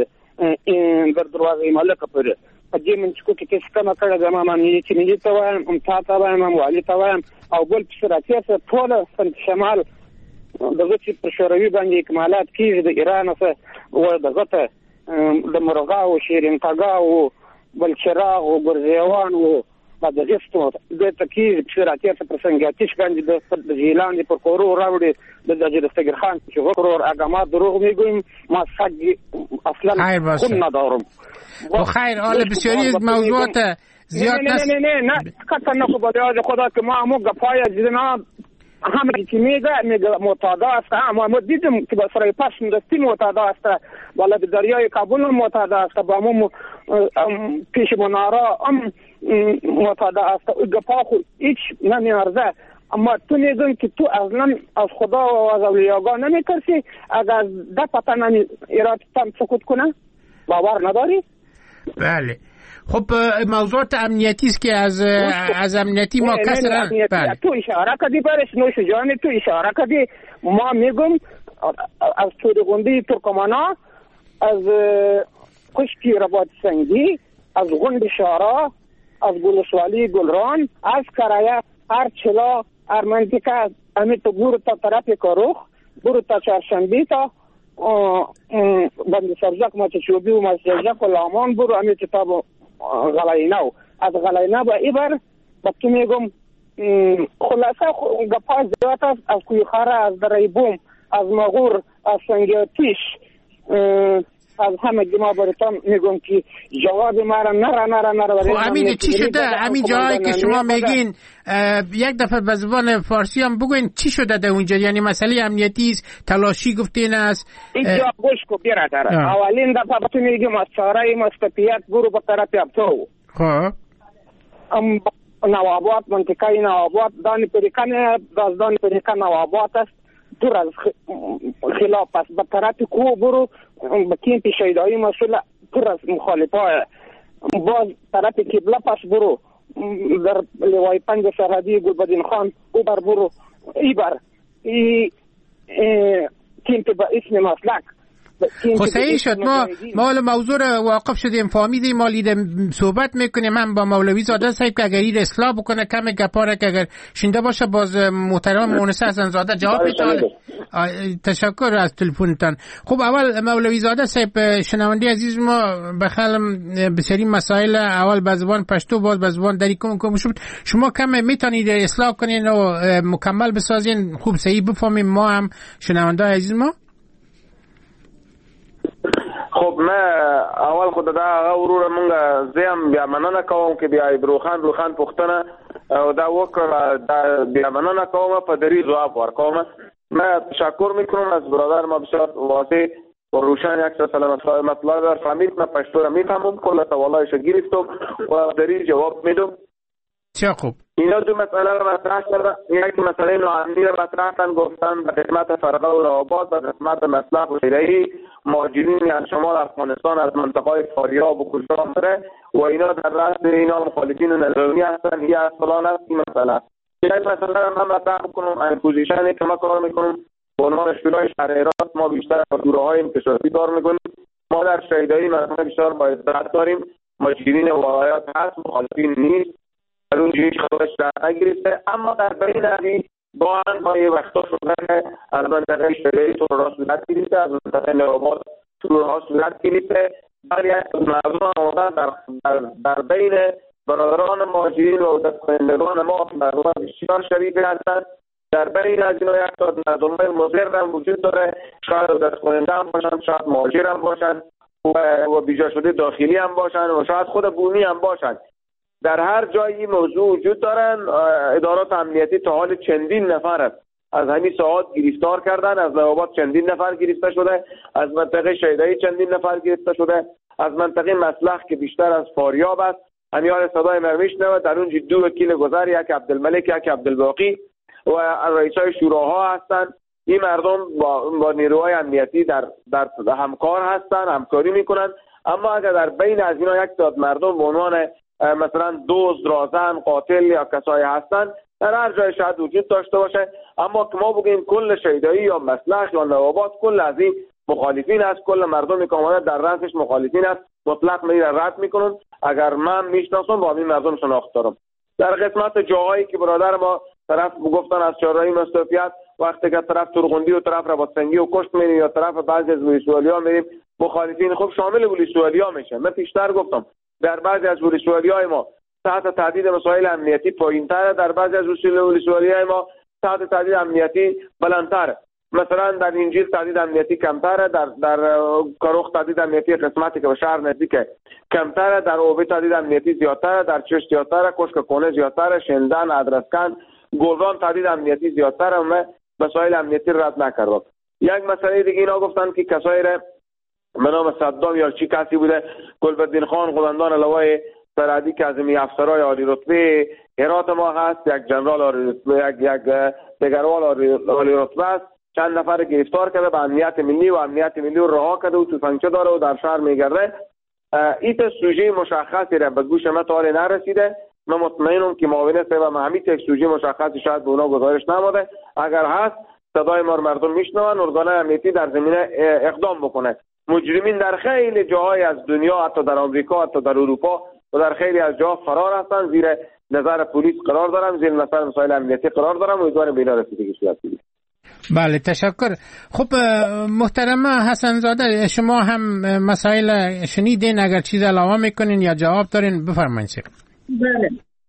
در دروازه ملک پر دې من چې کوکې کیس کما کړه د ما مې چې مې ته وایم تا وایم والي ته وایم او بل پسره چیرته ټول سن شمال دغه چې پر شوروي باندې اکمالات کیږي د ایران سره و دغه ته د مرغاو شیرین تاګاو بل چراغ او ګرځیوان او د غستو د تکیز پسراتی څخه پرسنګاتیش باندې د ژیلان پر کورو راوړي د جرستګر خان چې غوړور اګما دروغ میګویم ما سګ اصلا کوم ندارم خیر حال بسیاری موضوعات زیاد نه کته نه خو خدا که ما مو گپای زینا همه که میگه معتادا است اما دیدم که با سرای پاس دستی معتادا است بالا به دریای کابل معتادا است با مو پیش منارا معتادا است گپا خود هیچ نمیارزه اما تو میگن که تو اصلا از خدا و از اولیاء نمیترسی اگر ده پتا نمی ایراد تام سکوت کنه باور نداری؟ بله خب موضوعات امنیتی است که از امنیتی ما کسرا بله تو اشاره کردی برش نوش جان تو اشاره کردی ما میگم از تورگوندی ترکمانا از کشتی رباط سنگی از غند شارا از گلسوالی گلران از کرایه هر چلا هر منطقه امیت برو تا طرف کاروخ برو تا چهارشنبه تا بند سرزک ما چوبی و مسجک و لامان برو امیت تا غلاینو از غلاینو با ایبر با تو میگم خلاصه گپا زیاد است از کویخاره از دریبوم از مغور از سنگیتیش از همه جمع براتون میگم که جواب ما را نره خب امین چی شده همین جایی که شما میگین یک دفعه به زبان فارسی هم بگوین چی شده در اونجا یعنی مسئله امنیتی است تلاشی گفتین است اینجا گوش کو برادر اولین دفعه تو میگم از چاره مستقیت برو به طرف ابتو خب نوابات منطقه نوابات دان پریکن نوابات است دور از خلاف است به طرف کو برو به کمپ شهیدای مسئول دور از مخالفای باز طرف قبله پس برو در لوای پنج سرحدی گلبدین خان او بر برو ایبر کمپ به اسم مسلک صحیح شد ما موضوع رو واقف شدیم فهمیدیم ما لیدم صحبت میکنیم من با مولوی زاده صاحب که اگر این اصلاح بکنه کم گپاره که اگر شنده باشه باز محترم مونس حسن زاده جواب میتونه تشکر از تلفنتان. خب اول مولوی زاده صاحب شنونده عزیز ما بخلم بسیاری مسائل اول به زبان پشتو باز به زبان دری کم شد شما کم میتونید اصلاح کنین و مکمل بسازین خوب صحیح بفهمیم ما هم شنونده عزیز ما. خب من اول خود دا غوړو مونږ زم بیا مننه کوم چې بیا روخان پښتنه او دا وکړه دا بیا مننه کوم په دری جواب ورکوم. من تشکر میکنم از برادر ما بسیار واضح و روشن یک سلامت مطلب در فهمید. من پشتو را میفهمم کل سوالایش گرفتم و دری جواب میدم. چه خوب اینا دو مسئله را مطرح کردن. یک مسئله نوعملی را مطرح کردن گفتن به خدمت فرقه و روابط به خدمت مسلح و شیرهی مهاجرین از شمال افغانستان از منطقه فاریاب و کلشان داره و اینا در رأس اینا مخالفین نظامی هستن یا از فلان است. این مسئله یک مسئله را من مطرح کنم این پوزیشنی که ما کار میکنم به عنوان شورای شهر هرات ما بیشتر با گروه‌های انکشافی کار میکنیم. ما در شهیدایی مثلا بیشتر با اطلاعات داریم مهاجرین ولایات هست مخالفین نیست در اونجایی خودش در نگرفته اما در بین نبی با یه وقتا شده از منطقه شهری تو را صورت گرفته از منطقه نواباد تو را صورت گرفته ولی از مردم آمدن در بین برادران مهاجرین و دستکنندگان ما مردم بسیار شریک هستند. در بین از اینا یک تا مردم‌های مضر هم وجود داره شاید دستکننده هم باشن شاید مهاجر هم باشن و بیجا شده داخلی هم باشن و شاید خود بومی هم باشن. در هر جایی موضوع وجود دارن. ادارات امنیتی تا حال چندین نفر است از همین ساعات گرفتار کردن. از نوآباد چندین نفر گرفته شده، از منطقه شیدایی چندین نفر گرفته شده، از منطقه مسلخ که بیشتر از فاریاب است همیان صدای من میشنوه. در اونجا 2 وکیل گذر، یک عبدالملک یک عبدالباقی و رئیسای شوراها هستند. این مردم با نیروهای امنیتی در همکار هستند، همکاری میکنن. اما اگر در بین از اینا یک تعداد مردم به عنوان مثلا دزد، رازن، قاتل یا کسایی هستند در هر جای شاید وجود داشته باشه، اما که ما بگیم کل شیدایی یا مسلخ یا نوآباد کل از این مخالفین است، کل مردمی که آمده در رأسش مخالفین است، مطلق میره رد میکنن. اگر من میشناسم با این مردم شناخت دارم. در قسمت جاهایی که برادر ما طرف گفتن از چهارراهی مستوفیت، وقتی که طرف ترغندی و طرف رباطسنگی و کشت میریم یا طرف بعضی از ولسوالی‌ها میریم، مخالفین خوب شامل ولسوالی‌ها میشه. من پیشتر گفتم در بعضی از ولسوالی‌های ما تحت تهدید مسائل امنیتی پایین‌تر، در بعضی از ولسوالی‌های ما تحت تهدید امنیتی بلندتر. مثلا در انجیل تهدید امنیتی کمتره، در کاروخ تهدید امنیتی قسمتی که به شهر نزدیکه کمتره، در اوبی تهدید امنیتی زیادتره، در چشت زیادتره، کشک کونه زیادتره، شندن، ادرسکن، گلران تهدید امنیتی زیادتره. و مسائل امنیتی رد نکردم. یک مسئله دیگه اینا گفتن که کسایی را به نام صدام یا چی کسی بوده، گلبدین خان قومندان لوای سرحدی کاظمی افسرای عالی رتبه هرات ما هست، یک جنرال عالی رتبه، یک دگروال عالی رتبه است، چند نفر گرفتار کرده به امنیت ملی و امنیت ملی رو رها کرده و تفنگچه داره و در شهر میگرده. این سوژه مشخصی را به گوش من تا نرسیده. من مطمئنم که معاونت و همین یک سوژه مشخصی شاید به اونا گزارش نماده. اگر هست صدای ما مردم میشنون، ارگان امنیتی در زمینه اقدام بکنه. مجرمین در خیلی جاهای از دنیا، حتی در آمریکا، حتی در اروپا و در خیلی از جاها فرار هستند، زیر نظر پلیس قرار دارن، زیر نظر مسائل امنیتی قرار دارن. امیدوارم به اینا رسیدگی صورت بگیره. بله، تشکر. خب محترم حسن زاده، شما هم مسائل شنیدین، اگر چیز علاوه میکنین یا جواب دارین بفرمایید. بله،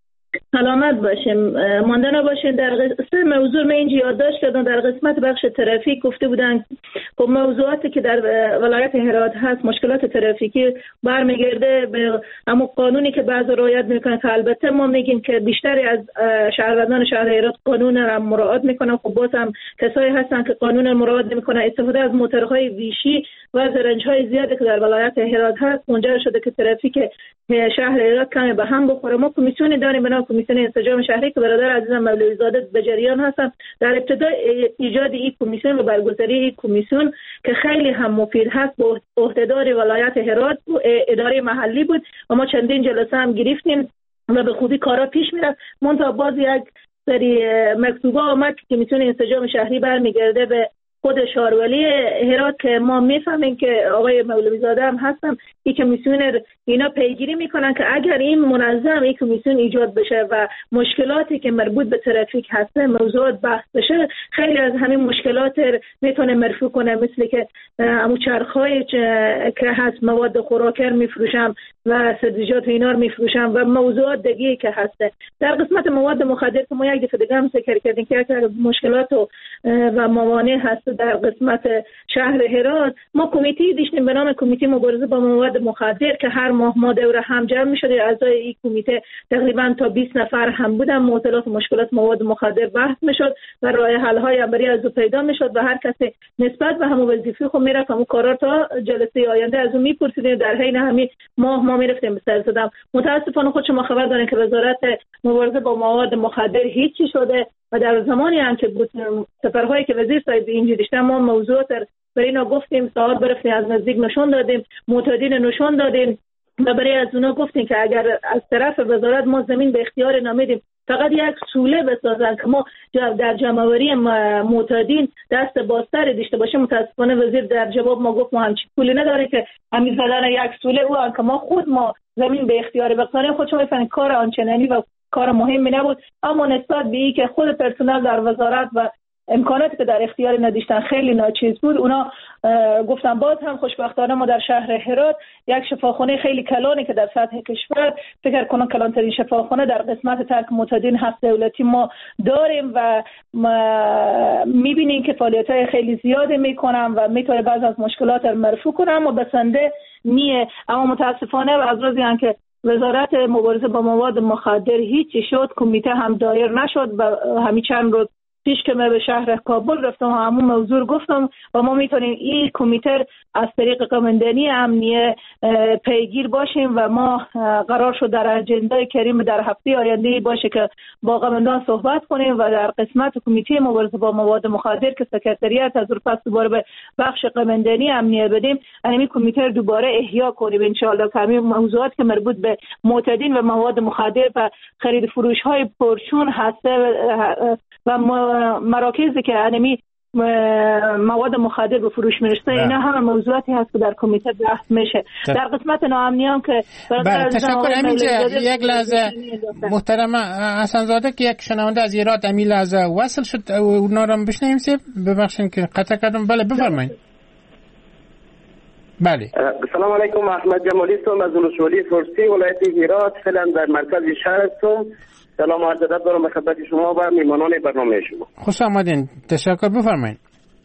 سلامت باشیم، مانده نباشین. در سه موضوع من اینجا یادداشت کردم. در قسمت بخش ترافیک گفته بودن خب موضوعاتی که در ولایت هرات هست، مشکلات ترافیکی برمیگرده به همون قانونی که بعضی رعایت میکنن، که البته ما میگیم که بیشتری از شهروندان شهر هرات قانون را مراعات میکنن. خب باز هم کسایی هستن که قانون مراعات نمیکنن، استفاده از موتورهای ویشی و زرنج‌های زیادی که در ولایت هرات هست منجر شده که ترافیک شهر هرات کمی به هم بخوره. ما کمیسیونی داریم به نام کمیسیون انسجام شهری که برادر عزیزم مولوی زاده به جریان هستن. در ابتدای ایجاد این کمیسیون و برگزاری این کمیسیون که خیلی هم مفید هست، به عهدهدار ولایت هرات و اداره محلی بود و ما چندین جلسه هم گرفتیم و به خوبی کارا پیش میرفت. منتها باز یک سری مکتوبا آمد که کمیسیون انسجام شهری برمیگرده به خود شارولی هرات که ما میفهمیم که آقای مولوی زاده هم هستن، این کمیسیون اینا پیگیری میکنن که اگر این منظم این کمیسیون ایجاد بشه و مشکلاتی که مربوط به ترافیک هست موضوعات بحث بشه، خیلی از همین مشکلات میتونه مرفوع کنه، مثل که همون چرخ‌های که هست مواد خوراکر میفروشن و سبزیجات اینا رو میفروشن و موضوعات دیگه که هست. در قسمت مواد مخدر که ما یک دفعه دیگه هم ذکر کردیم که مشکلات و موانع هست در قسمت شهر هرات، ما کمیته داشتیم به نام کمیته مبارزه با مواد مخدر که هر ماه ما دوره هم جمع می‌شد. اعضای این کمیته تقریبا تا 20 نفر هم بودن. معضلات و مشکلات مواد مخدر بحث می‌شد و راه حل‌های برای از پیدا می‌شد و هر کسی نسبت به همون وظیفه خود میرفت همون کارا تا جلسه آینده از اون می‌پرسیدیم. در حین همین ماه ما می‌رفتیم به سر زدم. متأسفانه خود شما خبر دارین که وزارت مبارزه با مواد مخدر هیچی شده و در زمانی هم که بود سفرهایی که وزیر صاحب اینجا داشتن ما موضوعات برای اینا گفتیم، سوال برفتیم از نزدیک نشون دادیم، معتادین نشون دادیم و برای از اونا گفتیم که اگر از طرف وزارت ما زمین به اختیار نمیدیم فقط یک سوله بسازن که ما در جمع‌آوری معتادین دست بازتر داشته باشیم. متاسفانه وزیر در جواب ما گفت ما همچین پولی نداره که همین زدن یک سوله او که ما خود ما زمین به اختیار بگذاریم. خود شما می‌فهمید کار آنچنانی و کار مهمی نبود، اما نسبت به این که خود پرسنل در وزارت و امکاناتی که در اختیار نداشتن خیلی ناچیز بود، اونا گفتن. باز هم خوشبختانه ما در شهر هرات یک شفاخانه خیلی کلانی که در سطح کشور فکر کنم کلانترین شفاخانه در قسمت ترک معتادین هست دولتی ما داریم و میبینیم که فعالیت‌های خیلی زیاده میکنن و میتونه بعض از مشکلات رو مرفوع کنه، اما بسنده نیه. اما متاسفانه از روزی هم که وزارت مبارزه با مواد مخدر هیچی شد، کمیته هم دایر نشد و همین چند روز پیش که من به شهر کابل رفتم و همون موضوع گفتم و ما میتونیم این کمیته از طریق قماندانی امنیه پیگیر باشیم و ما قرار شد در اجنده کریم در هفته آینده باشه که با قماندان صحبت کنیم و در قسمت کمیته مبارزه با مواد مخدر که سکرتریات از پس دوباره به بخش قماندانی امنیه بدیم، همین کمیته دوباره احیا کنیم ان شاء الله که همین موضوعات که مربوط به معتادین و مواد مخدر و خرید فروش های پرچون هسته و مراکزی که انمی مواد مخدر به فروش میرسه، اینا همه موضوعاتی هست که در کمیته بحث میشه. در قسمت ناامنیان که تشکر. همینجا یک لحظه محترم حسن زاده که یک شنونده از ایراد امی لحظه وصل شد اونا رو بشنویم. ببخشید که قطع کردم. بله بفرمایید. بله سلام علیکم. احمد جمالی هستم از ولسوالی فارسی ولایت هرات، فعلا در مرکز شهر هستم. سلام و عرض ادب دارم به خدمت شما و میهمانان برنامه شما. خوش آمدین. تشکر. بفرمایید.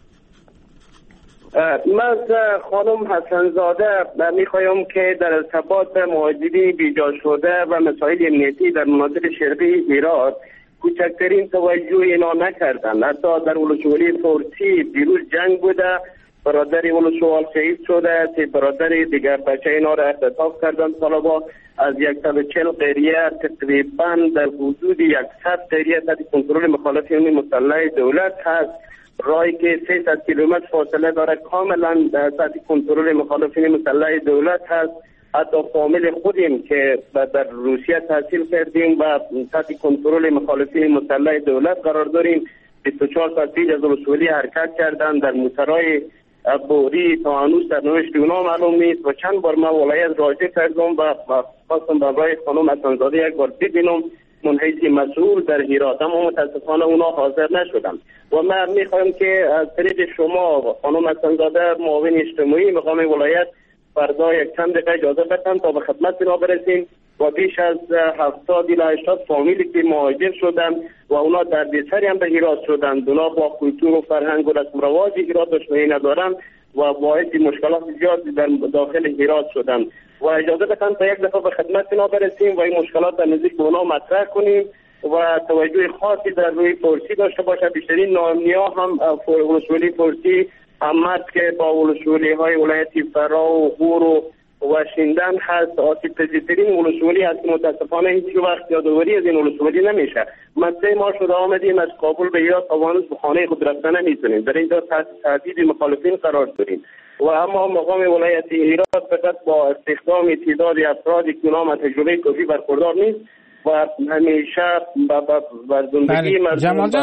من از خانم حسن زاده میخوایم که در ارتباط مهاجری بیجا شده و مسائل امنیتی در مناطق شرقی هرات کوچکترین توجه اینا نکردن. حتی در ولسوالی فارسی دیروز جنگ بوده، برادری ولسوال شهید شده، تی برادری دیگر بچه اینا را اختطاف کردن. طالبا از 140 قریه تقریبا در حدود 100 قریه تحت کنترل مخالفین مسلح دولت هست. راهی که 300 کیلومتر فاصله داره کاملا تحت کنترل مخالفین مسلح دولت هست. حتی فامیل خودیم که در روسیه تحصیل کردیم و تحت کنترل مخالفین مسلح دولت قرار داریم. 24 ساعت پیش از ولسوالی حرکت کردن در موترهای بوری تا هنوز سرنوشت اونا معلوم نیست و چند بار من ولایت راجع کردم و خواستم برای خانم حسن زاده یک بار ببینم منحیث مسئول در هرات، اما متاسفانه اونا حاضر نشدن و من میخوایم که از طریق شما خانم حسن زاده معاون اجتماعی مقام ولایت فردا یک چند دقیقه اجازه بدن تا به خدمت اینا برسیم و بیش از 70 الی 80 فامیلی که مهاجر شدن و اونا دردسری هم به هرات شدن، اونا با کلتور و فرهنگ و رسم و رواج هرات آشنایی ندارن و باعث مشکلات زیادی در داخل هرات شدن و اجازه بدن تا یک دفعه به خدمت اینا برسیم و این مشکلات در نزدیک به اونا مطرح کنیم و توجه خاصی در روی فارسی داشته باشه. بیشترین ناامنی‌ها هم ولسوالی فارسی همت که با ولسوالی های ولایت فرا و غور و شیندن هست. آسیب پذیرترین ولسوالی هست که متاسفانه هیچ وقت یادآوری از این ولسوالی نمیشه. ما 3 ماه شده آمدیم از کابل به هرات تا هنوز به خانه خود رفتن نمیتونیم، در اینجا تحت تهدید مخالفین قرار داریم و اما مقام ولایت هرات فقط با استخدام تعدادی افرادی که اونا تجربه کافی برخوردار نیست و همیشه بر زندگی مردم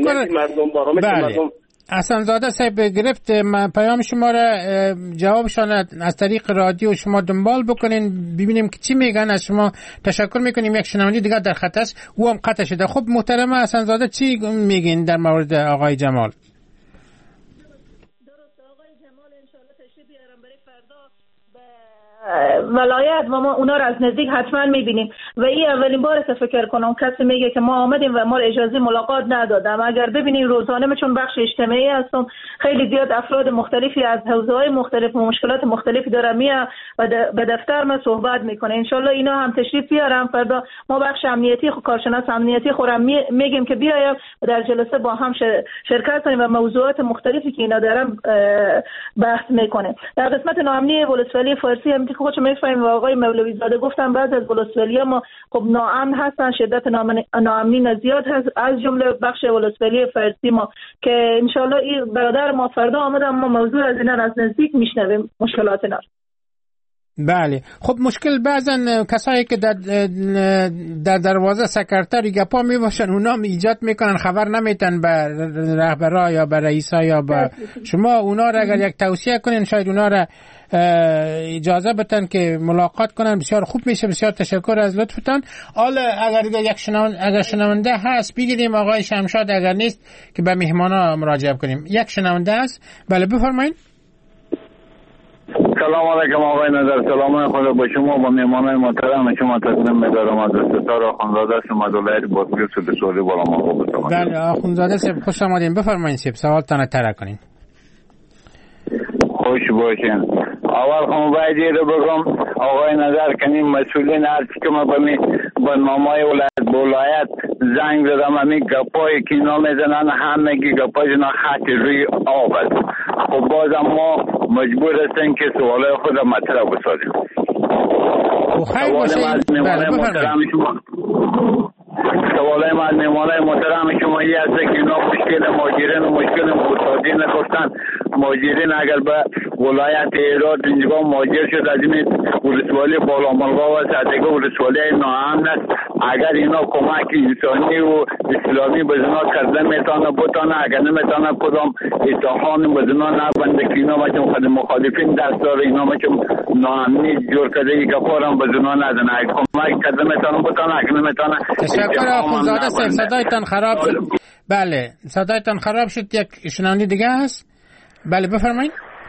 مردم حسن زاده صاحب گرفت. من پیام شما را جوابشان از طریق رادیو شما دنبال بکنین ببینیم که چی میگن. از شما تشکر میکنیم. یک شنونده دیگر در خط است، او هم قطع شده. خب محترم حسن زاده چی میگین در مورد آقای جمال؟ ولایت و ما اونا رو از نزدیک حتما میبینیم و این اولین باره که فکر کنم کسی میگه که ما آمدیم و ما اجازه ملاقات ندادم. اگر ببینیم روزانه چون بخش اجتماعی هستم خیلی زیاد افراد مختلفی از حوزه‌های مختلف و مشکلات مختلفی داره میاد و به دفتر ما صحبت میکنه. انشالله اینا هم تشریف بیارم فردا. ما بخش امنیتی کارشناس امنیتی خودم میگیم که بیایم و در جلسه با هم شرکت کنیم و موضوعات مختلفی که اینا دارن بحث میکنه. در قسمت ناامنی ولسوالی فارسی هم که خودش میفهمیم و آقای مولوی زاده گفتن بعض از ولسوالی‌ها ما خب ناامن هستن، شدت ناامنی زیاد هست، از جمله بخش ولسوالی فارسی ما که انشالله این برادر ما فردا آمدن ما موضوع از اینا از نزدیک میشنویم مشکلات اینا. بله خب مشکل بعضن کسایی که در دروازه سکرتری گپا می باشن اونا ایجاد میکنن، خبر نمیتن به رهبرا یا به رئیسا یا به شما. اونا را اگر یک توصیه کنین شاید اونا را اجازه بدن که ملاقات کنن بسیار خوب میشه. بسیار تشکر از لطفتان. حالا اگر شنونده هست بگیریم آقای شمشاد، اگر نیست که به مهمانا مراجعه کنیم. یک شنونده هست. بله بفرمایید. سلام علیکم آقای نظر. سلام خدا با شما و مهمانان محترم شما تقدیم می‌دارم. از استاد آخوندزاده شما ولایت بادغیس سوری بالا ما گفتم. بله آخوندزاده صاحب خوش آمدین. بفرمایید صاحب سوالتان طرح کنین. خوش باشین. اول خب باید رو بگم آقای نظر کنیم مسئولین هر چی که ما برنامه ولایت زنگ زدم، همین گپایی که اینا میزنن همگی گپای اینا خط روی آب است. خب بازم ما مجبور هستیم که سوالای خود را مطرح بسازیم. سوالای ما از میمانای محترم شما این است که اینا مشکل مهاجرین و مشکل مقتصادی نگفتن. مهاجرین اگر به ولایت هرات اینجا مهاجر شد از این ولسوالی بالامرغا و سرتگاه ولسوالی ناامن است، اگر اینا کمک انسانی و اسلامی به اینا کرده میتونه بتانه، اگر نمیتونه کدام اتهام به اینا نبنده که اینا مثل خود مخالفین دست داره، اینا مثل ناامنی جور کرده ای کفارم به اینا نزنه، اگر کمک کرده میتونه بتانه، اگر نمیتونه. تشکر آخوندزاده صاحب، صدایتان خراب شد. بله صدایتان خراب شد. یک شنونده دیگه هست. بله بفرمایید.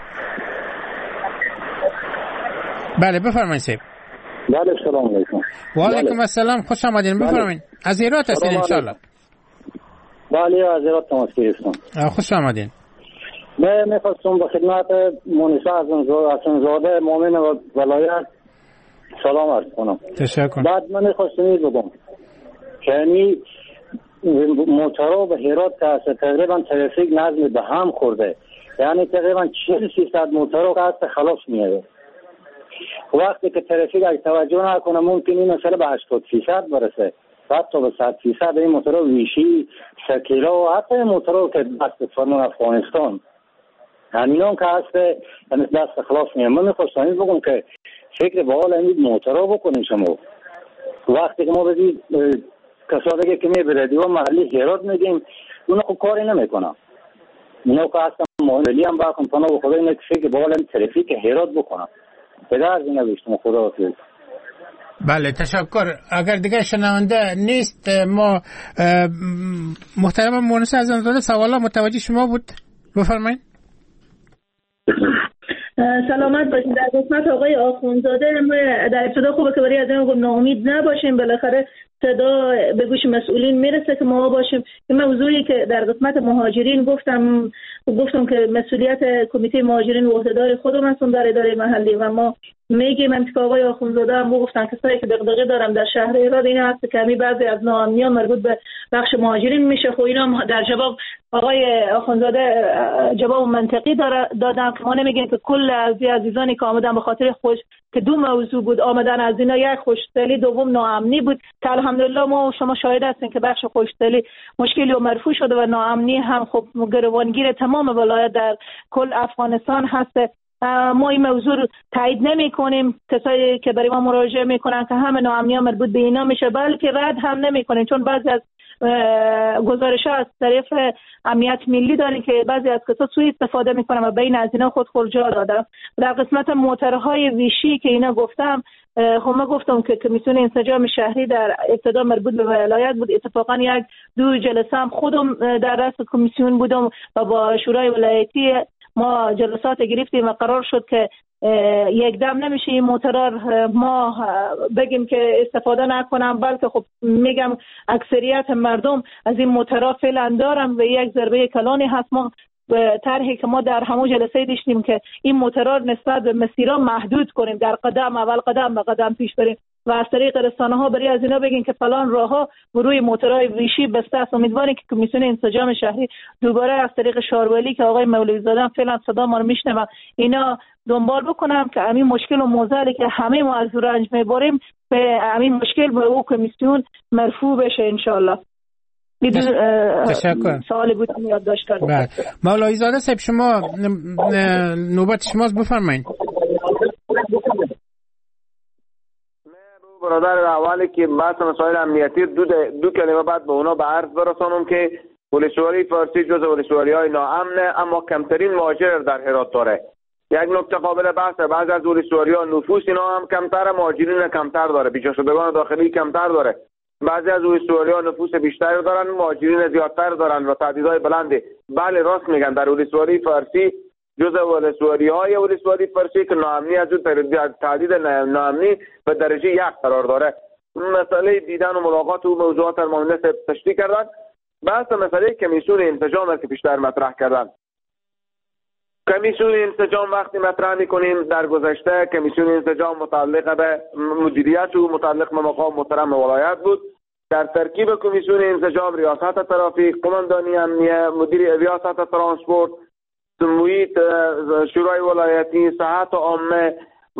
بله بفرمایید صاحب. بله سلام علیکم. و علیکم السلام، خوش آمدین. بفرمایید. از هرات هستین ان شاء الله؟ بله از هرات تماس گرفتم. خوش آمدین. من می‌خواستم به خدمت مونس حسن‌زاده مؤمن ولایت سلام عرض کنم. تشکر. بعد من می‌خواستم بگم که یعنی موتورا به هرات که تقریبا ترافیک نظم به هم خورده، یعنی تقریبا 40% موتورا که هست خلاص میاد. وقتی که ترافیک اگه توجه نکنه ممکن این مثلا به 80% برسه، حتی به 100% این موتورا ویشی، سکیلا و حتی موتورا که دست فرمان افغانستان همینان که هست یعنی دست خلاص میاد. من میخواستم بگم که فکر به حال این موتورا بکنیم شما. وقتی که ما بدید کسایی که میبره دیوان محلی هرات میگیم اونا خب کاری نمیکنن، اونا که هستن مهلی هم با کمپانا و خدا اینه که فکر به حال ترافیک هرات بکنن. پدر زینه بیشتم خدا حافظ. بله تشکر. اگر دیگه شنونده نیست، ما محترم مونس حسن‌زاده سوالا متوجه شما بود، بفرمایید. سلامت باشین. در قسمت آقای آخوندزاده در ابتدا خوبه که برای از این گفتم ناامید نباشیم، بالاخره صدا به گوش مسئولین میرسه که ما باشیم. این موضوعی که در قسمت مهاجرین گفتم که مسئولیت کمیته مهاجرین و عهدهدار خودم هستم در اداره محلی و ما میگیم انتقا آقای آخوندزاده هم گفتن کسایی که دغدغه دارم در شهر هرات این هست که همین بعضی از ناامنی‌ها مربوط به بخش مهاجرین میشه. خب اینا در جواب آقای آخوندزاده جواب منطقی دادن که ما نمیگیم که کل از عزیزانی که آمدن به خاطر خوش که دو موضوع بود آمدن از اینا، یک خوشدلی، دوم ناامنی بود که الحمدلله ما و شما شاهد هستین که بخش خوشدلی مشکلی و مرفوع شده و ناامنی هم خب گروانگیر تمام ولایت در کل افغانستان هست. ما این موضوع رو تایید نمی کنیم. کسایی که برای ما مراجعه میکنن که همه ناامنی ها مربوط به اینا میشه، بلکه رد هم نمی کنیم، چون بعضی از گزارش ها از طریق امنیت ملی داریم که بعضی از کسا سوء استفاده میکنن و بین از اینا خود خرجا دادن. در قسمت موتورهای ویشی که اینا گفتم، خب من گفتم که کمیسیون انسجام شهری در ابتدا مربوط به ولایت بود. اتفاقا یک دو جلسه هم خودم در رأس کمیسیون بودم و با شورای ولایتی ما جلسات گرفتیم و قرار شد که یک دم نمیشه این موتورا ما بگیم که استفاده نکنم، بلکه خب میگم اکثریت مردم از این موتورا فعلا دارن و یک ضربه کلانی هست. ما طرحی که ما در همون جلسه داشتیم که این موتورا نسبت به مسیرها محدود کنیم، در قدم اول قدم به قدم پیش بریم و از طریق رسانه ها برای از اینا بگیم که فلان راه ها روی موتورهای ویشی بسته است. امیدواریم که کمیسیون انسجام شهری دوباره از طریق شارولی که آقای مولوی زاده فعلا صدا ما رو میشنوه اینا دنبال بکنم که همین مشکل و موضوعی که همه ما از رنج میبریم به همین مشکل به او کمیسیون مرفوع بشه ان شاء الله. تشکر. سوالی بود که یادداشت کردم. بله مولوی زاده صاحب شما نوبت شماست، بفرمایید. برادر اولی که بحث مسائل امنیتی دو کلمه بعد به اونا به عرض برسانم که ولسوالی فارسی جز ولسوالی‌های ناامنه اما کمترین مهاجر در هرات داره. یک نکته قابل بحثه، بعضی از ولسوالی‌ها نفوس اینا هم کمتره، مهاجرین کمتر داره، پیچ شدگان داخلی کمتر داره. بعضی از ولسوالی‌ها نفوس بیشتری دارن، مهاجرین زیادتر دارن و تعدادهای بلندی. بله راست میگن، در ولسوالی فارسی جز ولسوالی‌های ولسوالی فارسی که ناامنی از تعداد ناامنی به درجه 1 قرار داره. مسئله دیدن و ملاقات و موضوعات المهمه تشریح کردن. بحث مسئله کمیسیون انسجام که بیشتر مطرح کردن. کمیسیون انسجام وقتی مطرح میکنیم در گذشته کمیسیون انسجام متعلق به مدیریت و متعلق به مقام محترم ولایت بود. در ترکیب کمیسیون انسجام ریاست ترافیک، قماندانی امنیه، مدیر ریاست ترانسپورت، محیط، شورای ولایتی، صحت عامه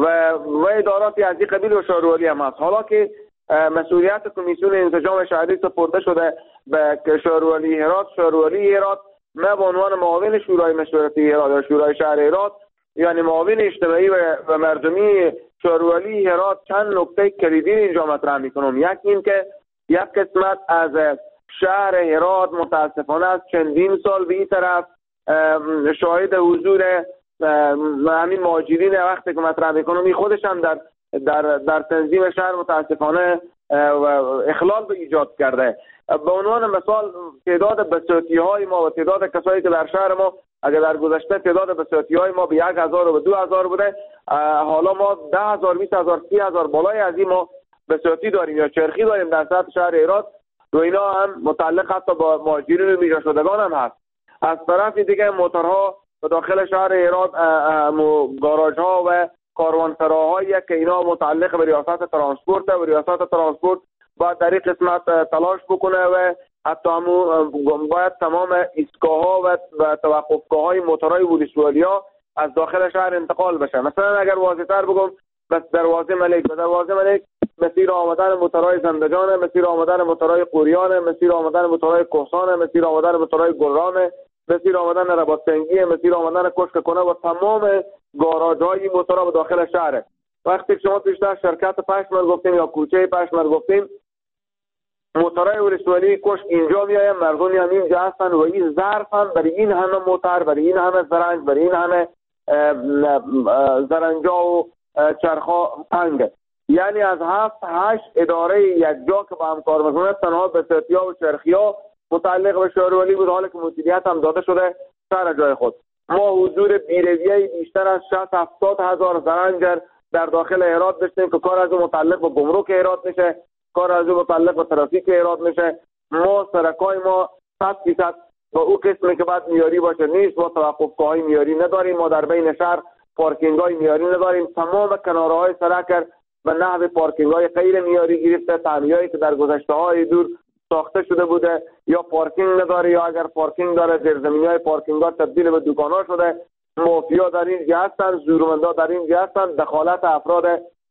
و اداراتی از این قبیل و شهرولی هم هست. حالا که مسئولیت کمیسیون انسجام شهری سپرده شده به شهرولی هرات، شهرولی هرات ما به عنوان معاون شورای مشورتی هرات یا شورای شهر هرات یعنی معاون اجتماعی و مردمی شهرولی هرات چند نکته کلیدی اینجا مطرح میکنم. یک این که یک قسمت از شهر هرات متاسفانه از چندین سال به این طرف شاهد حضور همین مهاجرین وقتی که مطرح میکنم خودش هم در تنظیم شهر متاسفانه اخلال به ایجاد کرده. به عنوان مثال تعداد بساطی های ما و تعداد کسایی که در شهر ما اگر در گذشته تعداد بساطی های ما به 1000 و 2000 بوده، حالا ما 10,000 20,000 30,000 بالای از این ما بساطی داریم یا چرخی داریم در سطح شهر هرات و اینا هم متعلق حتی با مهاجرین و میجا شدگان هم هست. از طرف دیگه موتورها به داخل شهر هرات گاراژ ها و کاروانسراهایی که اینا متعلق به ریاست ترانسپورت و ریاست ترانسپورت باید در این قسمت تلاش بکنه و حتی باید تمام ایستگاه ها و توقفگاه های موتورهای ولسوالیا از داخل شهر انتقال بشه. مثلا اگر واضح تر بگم بس دروازه ملک مسیر آمدن موتورهای زندگان، مسیر آمدن موتورهای قوریان، مسیر آمدن موتورهای کوهسان، مسیر آمدن موتورهای گلران، مسیر آمدن رباط‌سنگی، مسیر آمدن کشک کنه و تمام گاراژهای موتورها به داخل شهره. وقتی شما پیشتر شرکت پشمر گفتیم یا کوچه پشمر گفتیم، موتورهای ولسوالی کشک اینجا میایم، مردمی هم اینجا هستن و این ظرف هم برای این همه موتور، برای این همه زرنج، برای این همه زرنجا و چرخا تنگه. یعنی از 7-8 اداره یک جا که با هم کار میکنه تنها بساطی‌ها و چرخی‌ها متعلق به شهرولی بود، حالا که مدیریت هم داده شده سر جای خود. ما حضور بیرویه بیشتر از 60-70 هزار زرنجر در داخل هرات داشتیم که کار از اون متعلق به گمرک هرات میشه، کار از اون متعلق به ترافیک هرات میشه. ما سرکای ما 100% با اون قسمی که باید میاری باشه نیست، ما توقفگاه‌های میاری نداریم، ما در بین شهر پارکینگ‌های میاری نداریم، تمام کناره‌های سرک و نحو پارکینگ‌های غیر معیاری گرفته، تعمیرایی که در گذشته‌های دور ساخته شده بوده یا پارکینگ نداره یا اگر پارکینگ داره زیرزمینی‌های پارکینگ‌ها تبدیل به دکان‌ها شده. مافیا در این جهت هستند، زورمندا در این جهت هستند. دخالت افراد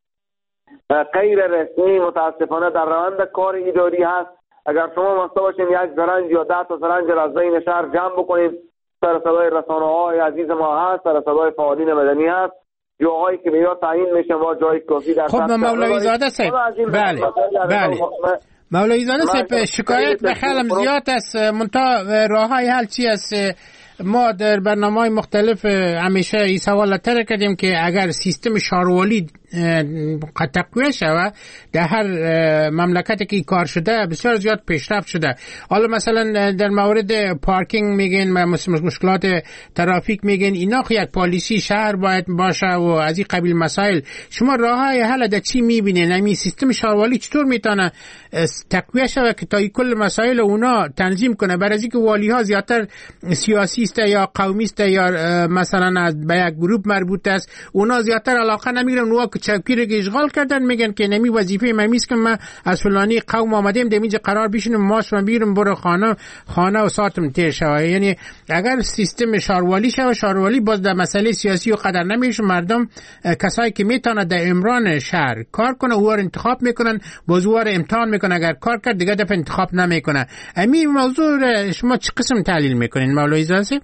غیر رسمی متاسفانه در روند کار اداری هست. اگر شما مسئول باشین یک زرنج یا 10 تا زرنج از بین شهر جمع بکنید، سر صدای رسانه‌های عزیز ما هست، سر صدای فعالین مدنی هست، جاهایی که میاد تعیین میشه ما جای کافی در خب مولوی زاده صاحب بله مولوی زاده صاحب شکایت به خیلی زیاد است، منتها راههای حل چی است؟ ما در برنامه‌های مختلف همیشه این سوال تر کردیم که اگر سیستم شهروالی تقویت شود در هر مملکتی که کار شده بسیار زیاد پیشرفت شده. حالا مثلا در مورد پارکینگ میگن، مشکلات ترافیک میگن، اینا یک پالیسی شهر باید باشه و از این قبیل مسائل. شما راههای حل در چی میبینین؟ همین سیستم شهروالی چطور میتونه تقویت شود که تا کل مسائل اونا تنظیم کنه؟ برای اینکه والی ها زیادتر سیاسی است یا قومی است یا مثلا از به یک گروه مربوط است، اونا زیادتر علاقه نمیگیرن. اونا که چوکی رو اشغال کردن میگن که نمی وظیفه ممیست که من از فلانی قوم آمدیم دمیج قرار بشینم ماش من بیرم برو خانه و ساعتم تیر شود. یعنی اگر سیستم شهروالی شود، شهروالی باز در مسئله سیاسی و قدر نمیشه، مردم کسایی که میتونه در امران شهر کار کنه اوار انتخاب میکنن، باز اوار امتحان میکنه، اگر کار کرد دیگه دفعه انتخاب نمیکنه. همین موضوع شما چه قسم تحلیل میکنین مولوی زاده؟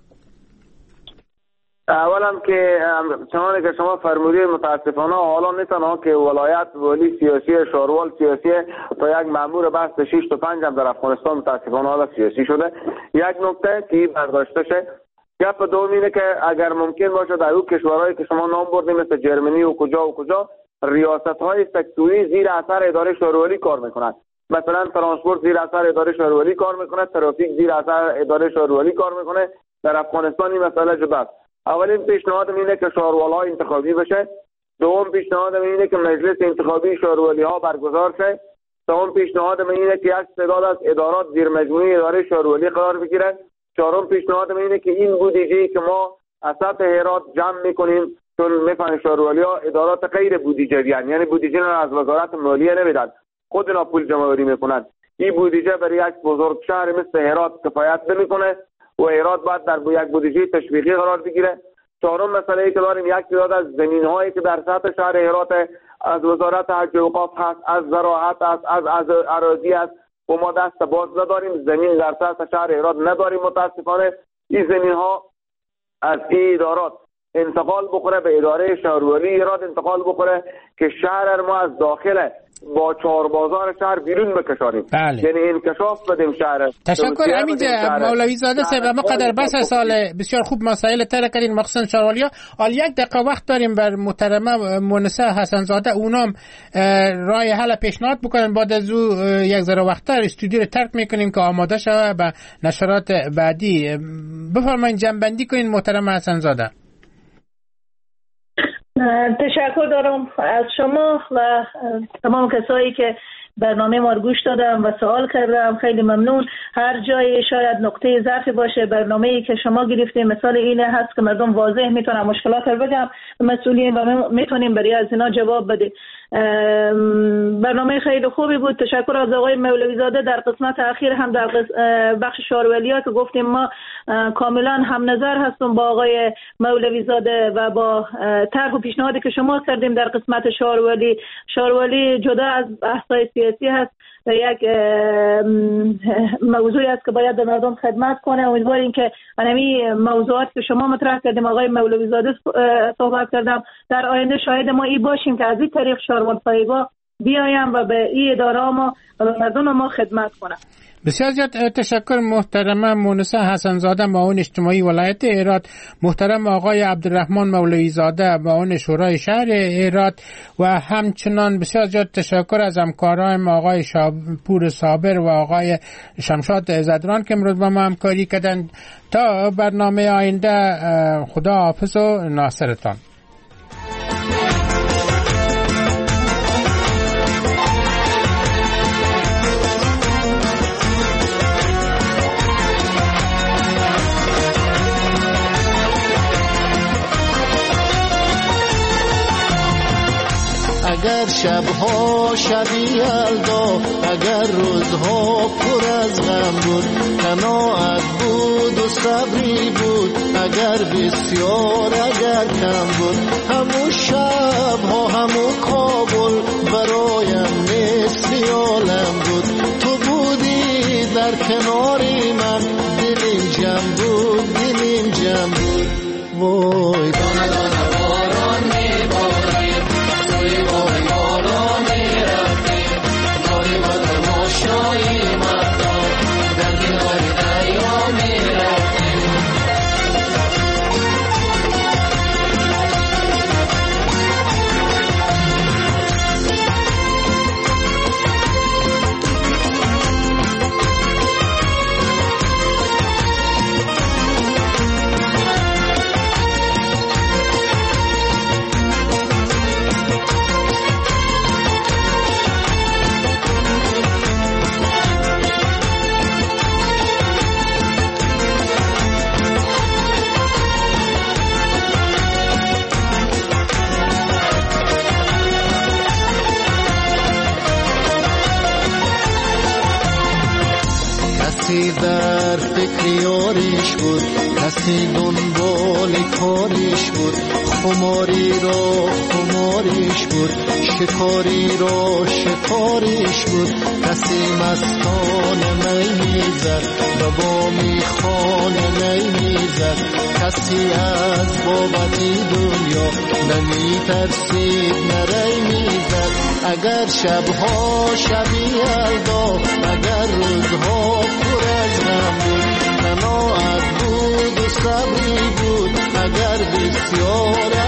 اولا که چنانه که شما فرمودید متاسفانه حالا نه تنها که ولایت ولی سیاسی شهروال سیاسی تا یک مأمور بحث 6 تا 5 هم در افغانستان متاسفانه حالا سیاسی شده. یک نکته که برداشته شه گپ دوم اینه که اگر ممکن باشه در اون کشورهایی که شما نام بردید مثل جرمنی و کجا ریاست‌های سکتوری زیر اثر اداره شهروالی کار میکنند. مثلا ترانسپورت زیر اثر اداره شهروالی کار میکنه، ترافیک زیر اثر اداره شهروالی کار میکنه. در افغانستان این مسئله جداست. اولین پیشنهادم اینه که شهروال‌ها انتخابی بشه. دوم پیشنهادم اینه که مجلس انتخابی شهروالی‌ها برگزار شه. سوم پیشنهادم اینه که یک تعداد از ادارات زیر مجموعه اداره شهروالی قرار بگیره. چهارم پیشنهادم اینه که این بودجه‌ای که ما از سطح هرات جمع میکنیم، چون میفهمید شهرولی‌ها ادارات غیر بودجه‌ای هستند، یعنی بودجه را از وزارت مالیه نمیدن، خود اینا پول جمع‌آوری میکنن. این بودجه برای یک بزرگ شهر مثل هرات کفایت نمیکنه و هرات باید در یک بودجه تشویقی قرار بگیره. چهارم مسئله ای که داریم، یک تعداد از زمین‌هایی که در سطح شهر هرات از وزارت حج و اوقاف هست، از زراعت است، از اراضی است و ما دست باز نداریم، زمین در سطح شهر هرات نداریم متاسفانه. این زمین‌ها از این ادارات انتقال بخوره به اداره شهرولی هرات، انتقال بخوره که شهر ما از داخل با چهار بازار شهر بیرون بکشانیم. بله. یعنی انکشاف بدیم شهر. تشکر امینجا مولوی زاده صاحب. ما قدر بس سال بسیار خوب مسائل تر کردین، مخصوصا شهرولی‌ها. حال یک دقیقه وقت داریم بر محترمه مونسه حسن زاده، اونام راه حل پیشنهاد بکنن. بعد از او یک ذره وقت‌تر استودیو رو ترک میکنیم که آماده شود به نشرات بعدی. بفرمایید جنبندی کنین محترمه حسن زاده. تشکر دارم از شما و تمام کسایی که برنامه ما رو گوش دادم و سوال کردم. خیلی ممنون. هر جای شاید نقطه ضعفی باشه برنامه‌ای که شما گرفتیم مثال اینه هست که مردم واضح میتونن مشکلات رو بگم مسئولین و میتونیم برای از اینا جواب بدیم. برنامه خیلی خوبی بود. تشکر از آقای مولوی زاده. در قسمت اخیر هم در بخش شهرولی‌ها که گفتیم ما کاملا هم نظر هستم با آقای مولوی زاده و با طرح و پیشنهادی که شما کردیم در قسمت شهرولی جدا از بحث‌های سیاسی هست و یک موضوعی است که باید به مردم خدمت کنه. امیدواریم که همین موضوعاتی که شما مطرح کردیم آقای مولوی زاده صحبت کردم در آینده شاهد ما این باشیم که از این طریق شهروندسایگاه بیایم و به این اداره ما و به مردم ما خدمت کنم. بسیار زیاد تشکر محترمه مونسه حسن زاده معاون اجتماعی ولایت هرات، محترم آقای عبدالرحمن مولوی زاده معاون شورای شهر هرات و همچنان بسیار زیاد تشکر از همکاران آقای پور صابر و آقای شمشاد زدران که امروز با ما همکاری کردند. تا برنامه آینده خدا حافظ و ناصرتان. اگر شبها شبی یلدا، اگر روزها پر از غم بود، قناعت بود و صبری بود، اگر بسیار اگر کم بود، همون شبها همون کابل برایم مثل عالم بود. تو بودی در کناری من، دلیم جمع بود، دلیم جمع بود. وای دانه دانه باران میباریم، توی وای بالا میرفتیم، داریم و در ماشایی مردم، در کنار دریا میرفتیم. کسی در فکر یاریش بود، کسی دنبال کاریش بود، خماری را خماریش بود، شکاری را شکاریش بود. کسی مستانه می میزد و با میخانه می میزد، کسی از بابتی دنیا نمی ترسید نری میزد. اگر شبها شبی یلدا، اگر روزها پر از غم بود، قناعت بود و صبری بود، اگر بسیار